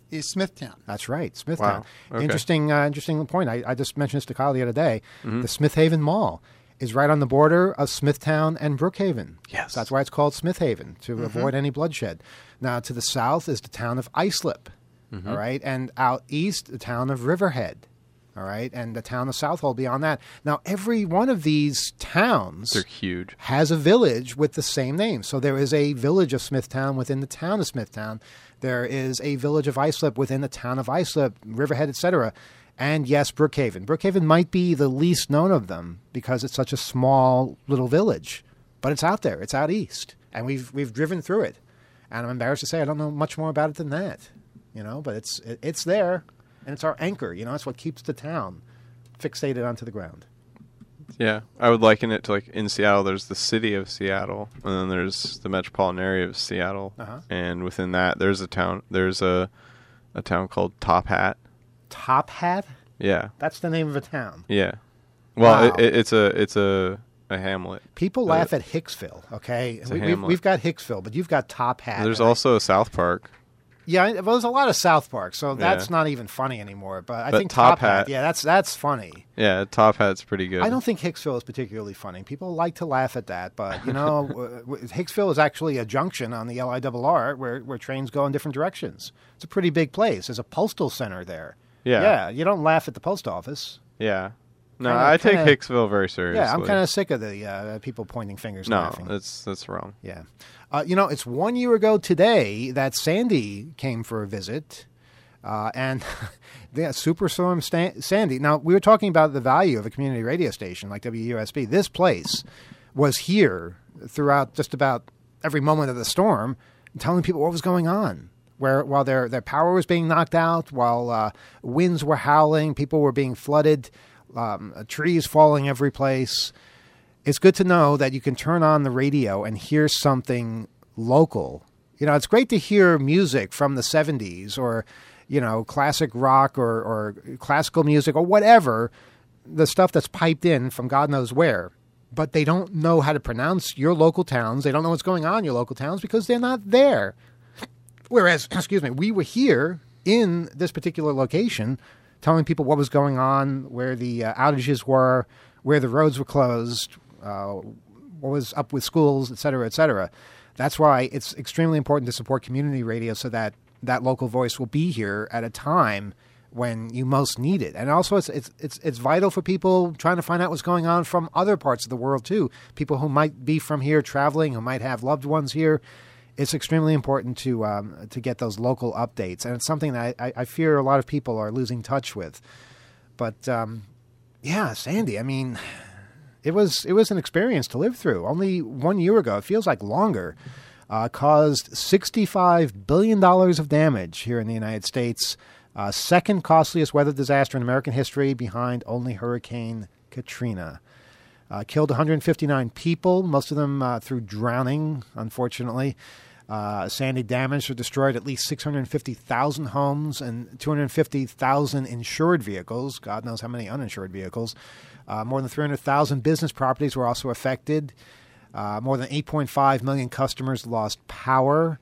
is Smithtown. That's right, Smithtown. Wow. Okay. Interesting, uh, interesting point. I, I just mentioned this to Kyle the other day. Mm-hmm. The Smith Haven Mall is right on the border of Smithtown and Brookhaven. Yes. So that's why it's called Smith Haven, to Mm-hmm. avoid any bloodshed. Now, to the south is the town of Islip, Mm-hmm. all right? And out east, the town of Riverhead, all right? And the town of Southold beyond that. Now, every one of these towns They're huge. has a village with the same name. So there is a village of Smithtown within the town of Smithtown. There is a village of Islip within the town of Islip, Riverhead, et cetera. And yes, Brookhaven. Brookhaven might be the least known of them because it's such a small little village, but it's out there. It's out east, and we've we've driven through it. And I'm embarrassed to say I don't know much more about it than that, you know. But it's it, it's there, and it's our anchor. You know, it's what keeps the town fixated onto the ground. Yeah, I would liken it to like in Seattle, there's the city of Seattle, and then there's the metropolitan area of Seattle, Uh-huh. and within that, there's a town. There's a a town called Top Hat. Top Hat? Yeah, That's the name of a town. yeah. Well, Wow. it, it, it's a it's a a hamlet. People Uh, laugh at Hicksville, okay? a We, we've, hamlet. we've got Hicksville, but you've got Top Hat. There's and I- also a South Park. Yeah, I- well, there's a lot of South Park, so that's Yeah. not even funny anymore. But I But think Top Top Hat, Hat- yeah, that's that's funny. Yeah, Top Hat's pretty good. I don't think Hicksville is particularly funny. People like to laugh at that, but you know, w- w- Hicksville is actually a junction on the L I R R where where trains go in different directions. It's a pretty big place. There's a postal center there. Yeah. yeah. You don't laugh at the post office. Yeah. No, Kinda- I take kinda- Hicksville very seriously. Yeah, I'm kind of sick of the uh, people pointing fingers, and no. laughing. That's that's wrong. Yeah. Uh, you know, it's one year ago today that Sandy came for a visit. Uh, and yeah, Superstorm Stan- Sandy. Now, we were talking about the value of a community radio station like W U S B. This place was here throughout just about every moment of the storm, telling people what was going on. Where while their, their power was being knocked out, while uh, winds were howling, people were being flooded, um, trees falling every place. It's good to know that you can turn on the radio and hear something local. You know, it's great to hear music from the seventies or, you know, classic rock or, or classical music or whatever, the stuff that's piped in from God knows where. But they don't know how to pronounce your local towns. They don't know what's going on in your local towns because they're not there. Whereas, excuse me, we were here in this particular location telling people what was going on, where the uh, outages were, where the roads were closed, uh, what was up with schools, et cetera, et cetera. That's why it's extremely important to support community radio so that that local voice will be here at a time when you most need it. And also it's it's it's it's vital for people trying to find out what's going on from other parts of the world too. People who might be from here traveling, who might have loved ones here. It's extremely important to um, to get those local updates, and it's something that I, I fear a lot of people are losing touch with. But um, yeah, Sandy, I mean, it was it was an experience to live through. Only one year ago, it feels like longer, uh, caused sixty-five billion dollars of damage here in the United States, uh, second costliest weather disaster in American history, behind only Hurricane Katrina. Uh, killed one hundred fifty-nine people, most of them uh, through drowning, unfortunately. Uh, Sandy damaged or destroyed at least six hundred fifty thousand homes and two hundred fifty thousand insured vehicles. God knows how many uninsured vehicles. Uh, more than three hundred thousand business properties were also affected. Uh, more than eight point five million customers lost power.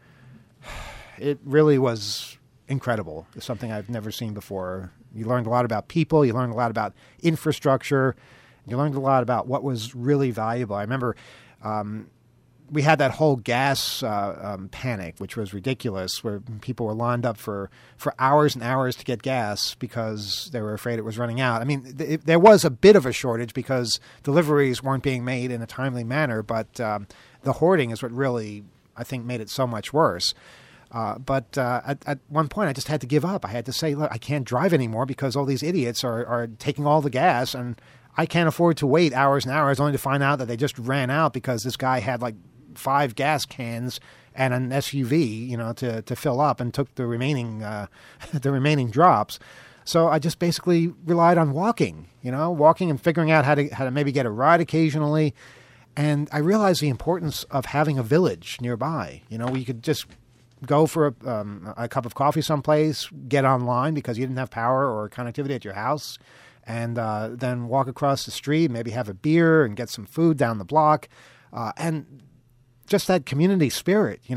It really was incredible. It's something I've never seen before. You learned a lot about people. You learned a lot about infrastructure. You learned a lot about what was really valuable. I remember um, we had that whole gas uh, um, panic, which was ridiculous, where people were lined up for, for hours and hours to get gas because they were afraid it was running out. I mean, th- there was a bit of a shortage because deliveries weren't being made in a timely manner, but um, the hoarding is what really, I think, made it so much worse. Uh, but uh, at, at one point, I just had to give up. I had to say, look, I can't drive anymore because all these idiots are, are taking all the gas, and I can't afford to wait hours and hours only to find out that they just ran out because this guy had like five gas cans and an S U V, you know, to, to fill up, and took the remaining uh, the remaining drops. So I just basically relied on walking, you know, walking and figuring out how to how to maybe get a ride occasionally. And I realized the importance of having a village nearby, you know, where you could just go for a, um, a cup of coffee someplace, get online because you didn't have power or connectivity at your house, and uh, then walk across the street, maybe have a beer and get some food down the block. Uh, and just that community spirit, you know,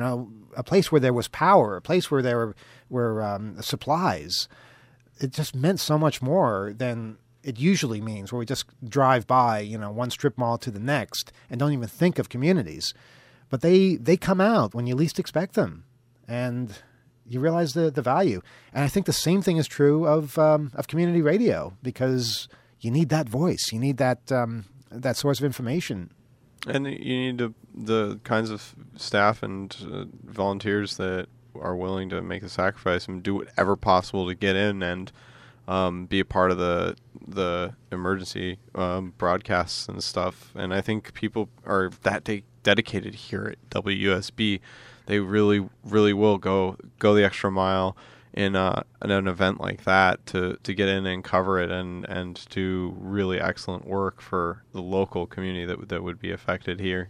a place where there was power, a place where there were, were um, supplies. It just meant so much more than it usually means, where we just drive by, you know, one strip mall to the next and don't even think of communities. But they, they come out when you least expect them, and you realize the, the value. And I think the same thing is true of um, of community radio, because you need that voice, you need that um, that source of information. And you need to, the kinds of staff and uh, volunteers that are willing to make the sacrifice and do whatever possible to get in and um, be a part of the the emergency um, broadcasts and stuff. And I think people are that de- dedicated here at W U S B. They really, really will go go the extra mile in, uh, in an event like that to, to get in and cover it and, and do really excellent work for the local community that that would be affected here.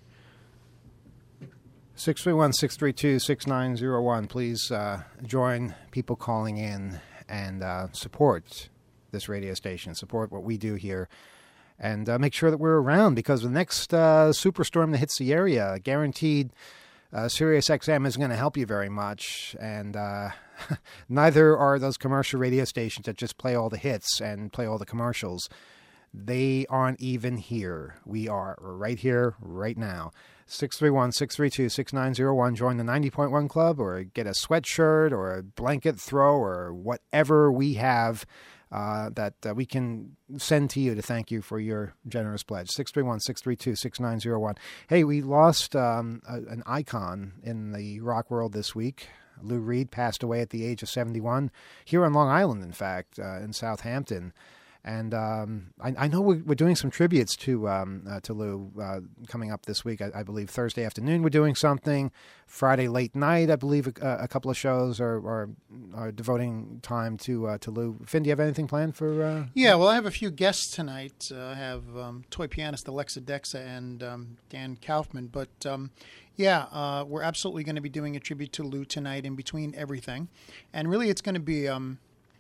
six three one, six three two, six nine zero one. Please uh, join people calling in and uh, support this radio station, support what we do here, and uh, make sure that we're around, because the next uh, superstorm that hits the area, guaranteed, uh, Sirius X M isn't going to help you very much, and uh, neither are those commercial radio stations that just play all the hits and play all the commercials. They aren't even here. We are right here, right now. six three one, six three two, six nine zero one. Join the ninety point one Club, or get a sweatshirt or a blanket throw or whatever we have uh, that uh, we can send to you to thank you for your generous pledge. six three one, six three two, six nine zero one. Hey, we lost um, a, an icon in the rock world this week. Lou Reed passed away at the age of seventy-one, here on Long Island, in fact, uh, in Southampton. And um, I, I know we're, we're doing some tributes to um, uh, to Lou uh, coming up this week. I, I believe Thursday afternoon we're doing something. Friday late night, I believe a, a couple of shows are, are, are devoting time to uh, to Lou. Finn, do you have anything planned for? Uh... Yeah, well, I have a few guests tonight. Uh, I have um, toy pianist Alexa Dexa and um, Dan Kaufman. But um, yeah, uh, we're absolutely going to be doing a tribute to Lou tonight in between everything. And really, it's going to be... Um,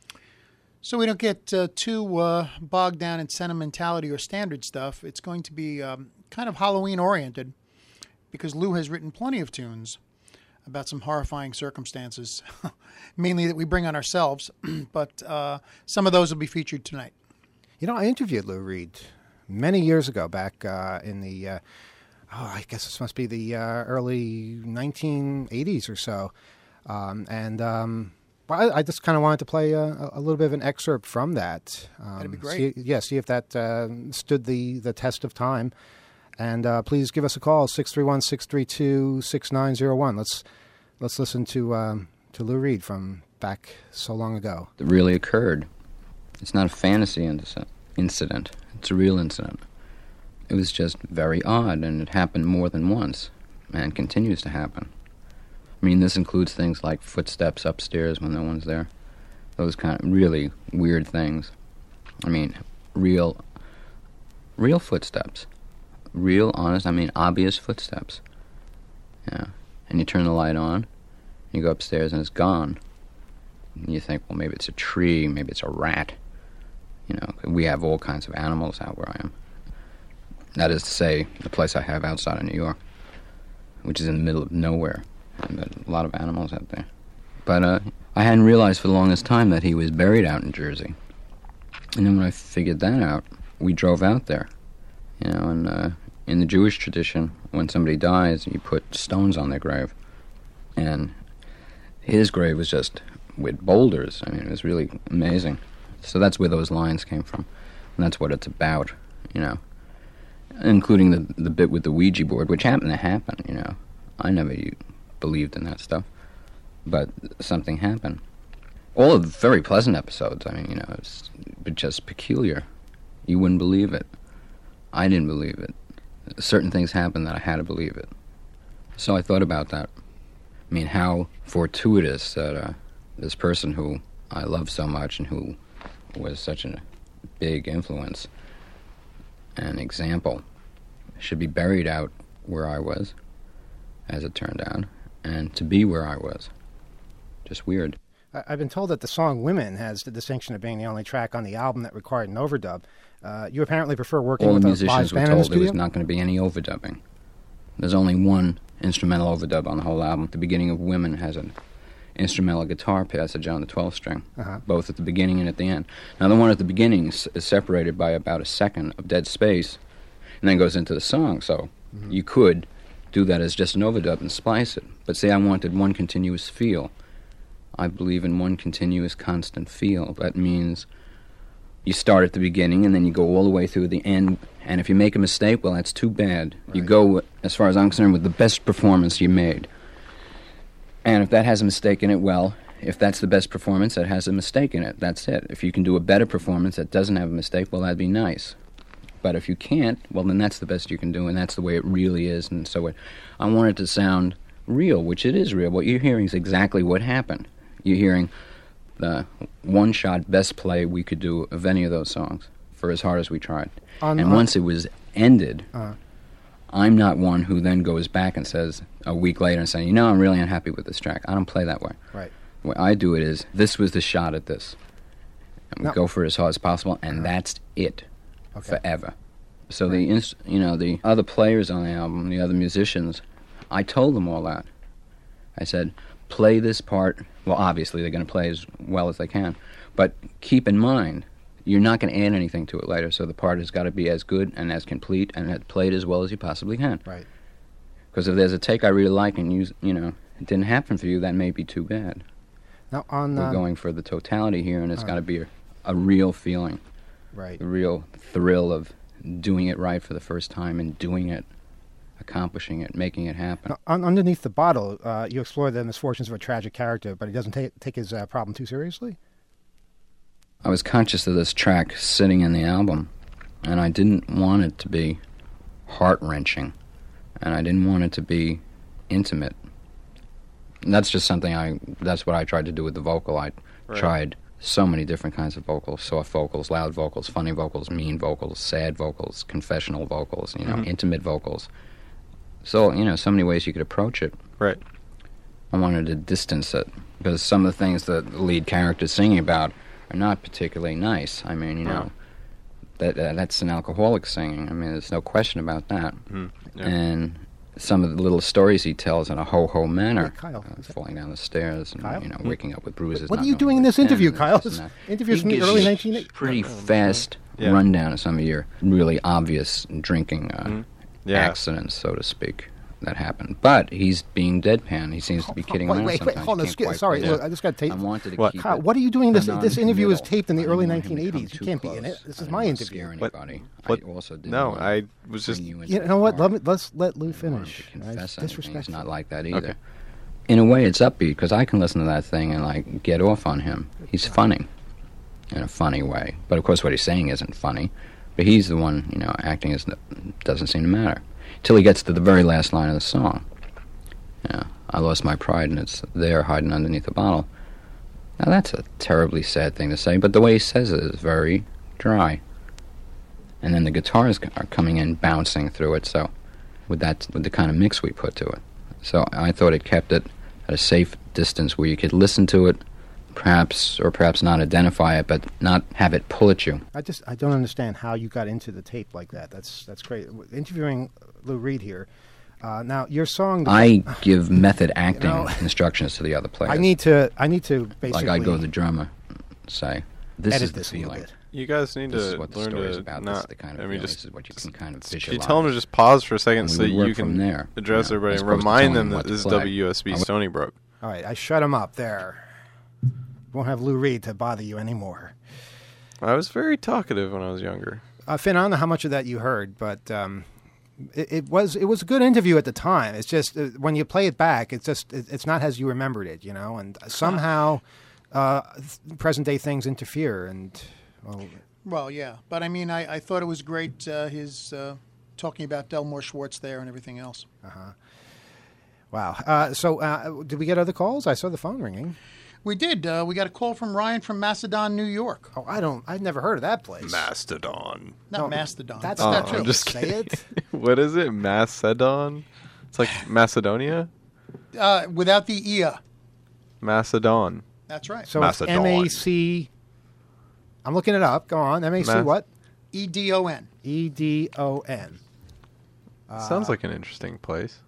So we don't get uh, too uh, bogged down in sentimentality or standard stuff. It's going to be um, kind of Halloween-oriented, because Lou has written plenty of tunes about some horrifying circumstances, mainly that we bring on ourselves. But uh, some of those will be featured tonight. You know, I interviewed Lou Reed many years ago, back uh, in the, uh, oh, I guess this must be the uh, early nineteen eighties or so. Um, and... Um, Well, I just kind of wanted to play a, a little bit of an excerpt from that. Um, That'd be great. See, yeah, see if that uh, stood the, the test of time. And uh, please give us a call, six three one, six three two, six nine zero one. Let's let's listen to um, to Lou Reed from back so long ago. It really occurred. It's not a fantasy incident. It's a real incident. It was just very odd, and it happened more than once, and continues to happen. I mean, this includes things like footsteps upstairs when no one's there. Those kind of really weird things. I mean, real, real footsteps. Real, honest, I mean, obvious footsteps. Yeah. And you turn the light on, you go upstairs and it's gone. And you think, well, maybe it's a tree, maybe it's a rat. You know, we have all kinds of animals out where I am. That is to say, the place I have outside of New York, which is in the middle of nowhere. But a lot of animals out there. But uh, I hadn't realized for the longest time that he was buried out in Jersey. And then when I figured that out, we drove out there. You know, and uh, in the Jewish tradition, when somebody dies, you put stones on their grave. And his grave was just with boulders. I mean, it was really amazing. So that's where those lines came from. And that's what it's about, you know. Including the the bit with the Ouija board, which happened to happen, you know. I never... believed in that stuff, but something happened. All of the very pleasant episodes, I mean, you know, it's just peculiar. You wouldn't believe it. I didn't believe it. Certain things happened that I had to believe it. So I thought about that. I mean, how fortuitous that uh, this person who I love so much and who was such a big influence and example should be buried out where I was, as it turned out, and to be where I was. Just weird. I've been told that the song Women has the distinction of being the only track on the album that required an overdub. Uh, you apparently prefer working All with the a live musicians were band in the told there studio? was not going to be any overdubbing. There's only one instrumental overdub on the whole album. The beginning of Women has an instrumental guitar passage on the twelve string, Uh-huh. both at the beginning and at the end. Now, the one at the beginning is, is separated by about a second of dead space, and then goes into the song, so mm-hmm. you could do that as just an overdub and splice it. But say I wanted one continuous feel. I believe in one continuous constant feel. That means you start at the beginning and then you go all the way through the end, and if you make a mistake, well, that's too bad. Right. You go, as far as I'm concerned, with the best performance you made. And if that has a mistake in it, well, if that's the best performance that has a mistake in it, that's it. If you can do a better performance that doesn't have a mistake, well, that'd be nice. But if you can't, well, then that's the best you can do, and that's the way it really is. And so it, I want it to sound real, which it is real. What you're hearing is exactly what happened. You're hearing the one-shot best play we could do of any of those songs for as hard as we tried. On, and on, once it was ended, uh, I'm not one who then goes back and says a week later and saying, you know, I'm really unhappy with this track. I don't play that way. Right. The way I do it is, this was the shot at this. And we no. go for it as hard as possible, and uh, that's it. Okay. Forever. So right. the inst- you know the other players on the album, the other musicians, I told them all that. I said, play this part. Well, obviously they're going to play as well as they can, but keep in mind you're not going to add anything to it later. So the part has got to be as good and as complete and played as well as you possibly can. Right. Because if there's a take I really like and you you know it didn't happen for you, that may be too bad. Now on we're uh, going for the totality here, and it's uh, got to be a, a real feeling. Right. The real thrill of doing it right for the first time and doing it, accomplishing it, making it happen. Now, un- underneath the bottle, uh, you explore the misfortunes of a tragic character, but he doesn't take take his uh, problem too seriously? I was conscious of this track sitting in the album, and I didn't want it to be heart-wrenching, and I didn't want it to be intimate. And that's just something I, that's what I tried to do with the vocal. I right. tried so many different kinds of vocals, soft vocals, loud vocals, funny vocals, mean vocals, sad vocals, confessional vocals, you know, mm-hmm. intimate vocals. So, you know, so many ways you could approach it. Right. I wanted to distance it, because some of the things that the lead character is singing about are not particularly nice. I mean, you know, oh. that uh, that's an alcoholic singing. I mean, there's no question about that. Mm-hmm. Yeah. And some of the little stories he tells in a ho-ho manner, hey, Kyle, uh, falling down the stairs and, Kyle? you know, waking up with bruises. What are you doing in this interview, Kyle? This interview's from the early nineteen eighties. Pretty fast yeah. rundown of some of your really obvious drinking uh, mm-hmm. yeah. accidents, so to speak, that happened. But he's being deadpan. He seems to be kidding wait, around wait, sometimes. Wait, hold on. Skip, sorry, look, I just got to tape. I wanted to what? keep Kyle, it what are you doing? This this interview was middle. taped in the early nineteen nineteen eighties. You can't be in it. This is my interview. Scare anybody. What? I also didn't no, want I was just. You, you know what? Let me, let's let Lou finish. Confess I, anything. It's not like that either. Okay. In a way, it's upbeat because I can listen to that thing and like get off on him. He's funny, in a funny way. But of course, what he's saying isn't funny. But he's the one, you know, acting as doesn't seem to matter till he gets to the very last line of the song. Yeah, I lost my pride, and it's there hiding underneath the bottle. Now that's a terribly sad thing to say, but the way he says it is very dry. And then the guitars are coming in, bouncing through it. So, with that, with the kind of mix we put to it, so I thought it kept it at a safe distance where you could listen to it, perhaps or perhaps not identify it, but not have it pull at you. I just I don't understand how you got into the tape like that. That's that's great. Interviewing Lou Reed here. Uh, now your song. I give method acting you know, instructions to the other players. I need to. I need to basically. Like I go to the drummer, say, "This edit is the this feeling. You guys need this to is what the learn story to is about. not. This is the kind of I mean, feeling. just this is what you can kind of Can visualize." you tell them to just pause for a second And so we work you from can there, address you know, everybody as and opposed to remind telling them them that what this is to play. W U S B Stony Brook. All right, I shut him up there. Won't have Lou Reed to bother you anymore. I was very talkative when I was younger. Uh, Finn, I don't know how much of that you heard, but um, it, it was it was a good interview at the time. It's just uh, when you play it back, it's just it, it's not as you remembered it, you know. And somehow, uh, th- present day things interfere. And well, well, yeah, but I mean, I, I thought it was great. Uh, his uh, talking about Delmore Schwartz there and everything else. Uh huh. Wow. Uh, so, uh, did we get other calls? I saw the phone ringing. We did. Uh, we got a call from Ryan from Macedon, New York. Oh, I don't. I've never heard of that place. Mastodon. Not No, Mastodon. That's Oh, not I'm true. just Say it. What is it? Macedon? It's like Macedonia? Uh, without the Ia. Macedon. That's right. So it's Macedon. M A C. I'm looking it up. Go on. M A C Mas- what? E D O N. E D O N. Sounds like an interesting place.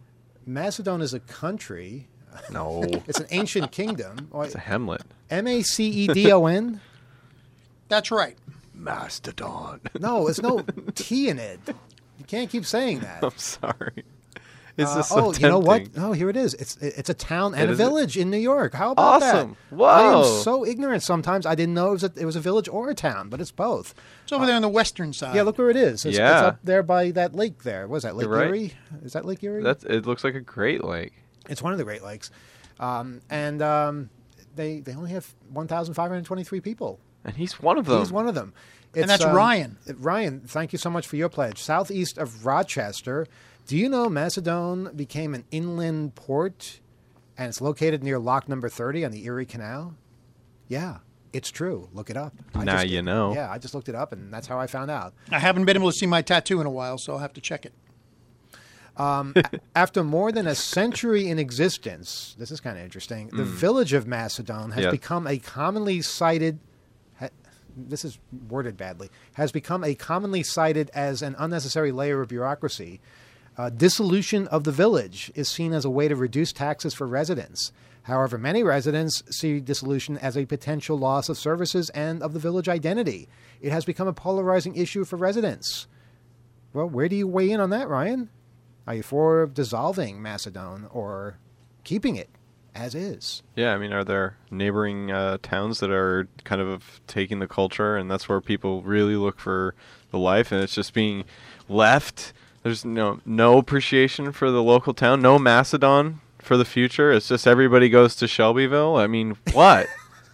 Macedon is a country. No. It's an ancient kingdom. It's a Hamlet. M A C E D O N? That's right. Mastodon. No, there's no T in it. You can't keep saying that. I'm sorry. It's Uh, just so oh, tempting. you know what? Oh, here it is. It's it's a town and It a is- village in New York. How about Awesome. that? Whoa. I am so ignorant sometimes. I didn't know it was, a, it was a village or a town, but it's both. It's over there on the western side. Yeah, look where it is. It's, it's Yeah. up there by that lake there. What is that, Lake You're right. Erie? Is that Lake Erie? That's. It looks like a Great Lake. It's one of the Great Lakes. Um, and um, they they only have one thousand five hundred twenty-three people. And he's one of them. He's one of them. And It's, that's um, Ryan. Ryan, thank you so much for your pledge. Southeast of Rochester. Do you know Macedon became an inland port, and it's located near lock number thirty on the Erie Canal? Yeah, it's true. Look it up. I Now just- you know. Yeah, I just looked it up, and that's how I found out. I haven't been able to see my tattoo in a while, so I'll have to check it. Um, a- after more than a century in existence, this is kind of interesting, the village of Macedon has Yes. become a commonly cited, ha, this is worded badly, has become a commonly cited as an unnecessary layer of bureaucracy. Uh, dissolution of the village is seen as a way to reduce taxes for residents. However, many residents see dissolution as a potential loss of services and of the village identity. It has become a polarizing issue for residents. Well, where do you weigh in on that, Ryan? Are you for dissolving Macedon or keeping it as is? Yeah, I mean, are there neighboring uh, towns that are kind of taking the culture, and that's where people really look for the life, and it's just being left? There's no no appreciation for the local town, no Macedon for the future. It's just everybody goes to Shelbyville. I mean, what?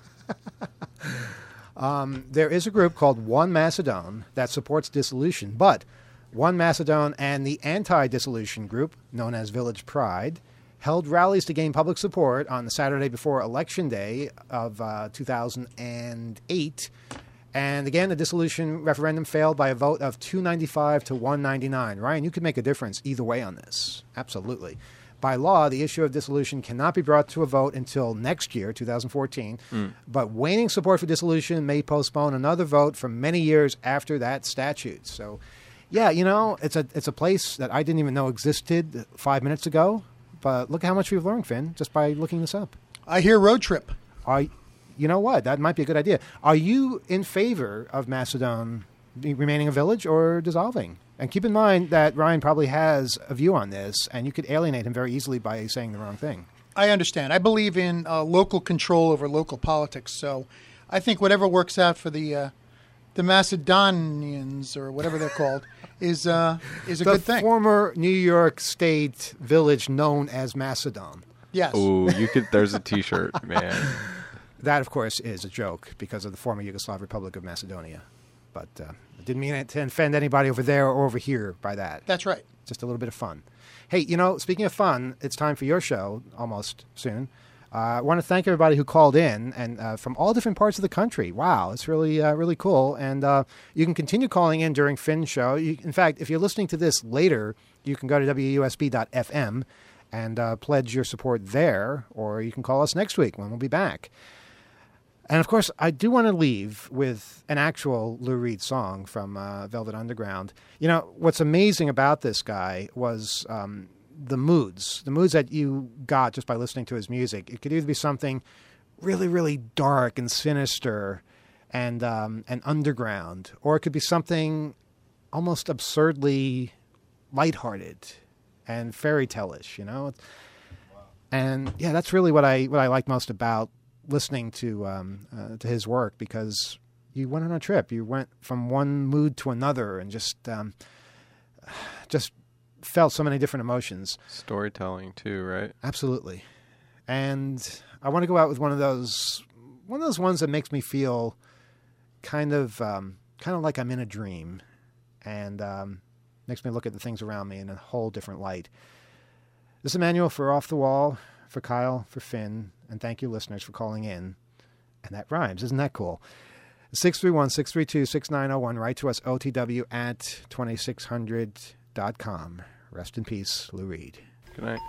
Um, there is a group called One Macedon that supports dissolution, but One Macedon and the anti-dissolution group, known as Village Pride, held rallies to gain public support on the Saturday before Election Day of uh, two thousand eight. And again, the dissolution referendum failed by a vote of two ninety-five to one ninety-nine. Ryan, you could make a difference either way on this. Absolutely. By law, the issue of dissolution cannot be brought to a vote until next year, two thousand fourteen. Mm. But waning support for dissolution may postpone another vote for many years after that statute. So, yeah, you know, it's a it's a place that I didn't even know existed five minutes ago. But look how much we've learned, Finn, just by looking this up. I hear road trip. Are you know what? That might be a good idea. Are you in favor of Macedon be- remaining a village or dissolving? And keep in mind that Ryan probably has a view on this, and you could alienate him very easily by saying the wrong thing. I understand. I believe in uh, local control over local politics, so I think whatever works out for the uh, the Macedonians or whatever they're called is uh, is a the good thing. former New York State village known as Macedon. Yes. Ooh, you could. There's a T-shirt, man. That, of course, is a joke because of the former Yugoslav Republic of Macedonia. But uh, I didn't mean it to offend anybody over there or over here by that. That's right. Just a little bit of fun. Hey, you know, speaking of fun, it's time for your show almost soon. Uh, I want to thank everybody who called in and uh, from all different parts of the country. Wow, it's really, uh, really cool. And uh, you can continue calling in during Finn's show. You, in fact, if you're listening to this later, you can go to W U S B dot F M and uh, pledge your support there, or you can call us next week when we'll be back. And, of course, I do want to leave with an actual Lou Reed song from uh, Velvet Underground. You know, what's amazing about this guy was um, the moods, the moods that you got just by listening to his music. It could either be something really, really dark and sinister and, um, and underground, or it could be something almost absurdly lighthearted and fairy tale-ish, you know? And, yeah, that's really what I what I like most about listening to um, uh, to his work, because you went on a trip. You went from one mood to another and just um, just felt so many different emotions. Storytelling too, right? Absolutely. And I want to go out with one of those one of those ones that makes me feel kind of um, kind of like I'm in a dream, and um, makes me look at the things around me in a whole different light. This is Emmanuel for Off the Wall, for Kyle, for Finn, and thank you, listeners, for calling in. And that rhymes. Isn't that cool? six three one, six three two, six nine zero one. Write to us, O T W at twenty-six hundred dot com. Rest in peace, Lou Reed. Good night.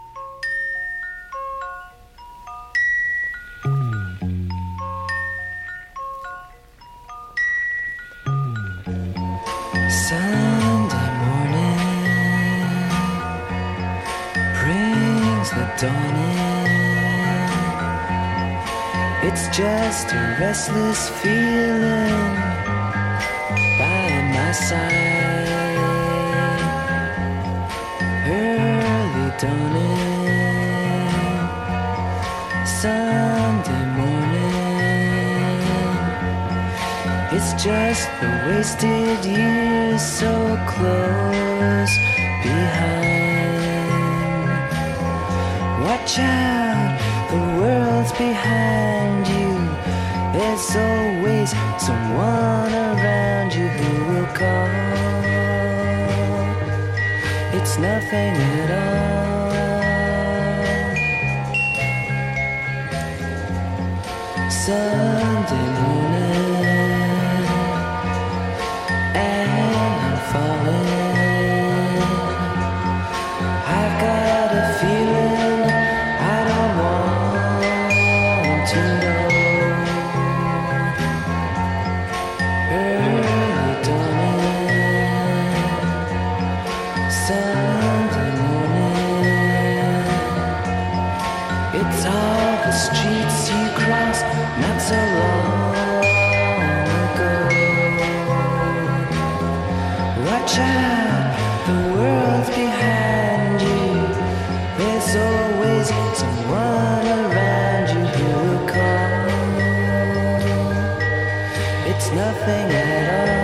Sunday morning, pray It's just a restless feeling by my side. Early dawning, Sunday morning. It's just the wasted years so close behind. Watch out, the world's behind you. There's always someone around you who will call. It's nothing at all. Sunday morning, and I'm falling. I've got a feeling I don't want to know. Early dawning, Sunday morning. It's all the streets you crossed not so long ago. Watch out, the world's behind you. There's always someone around you who will call. It's nothing at all.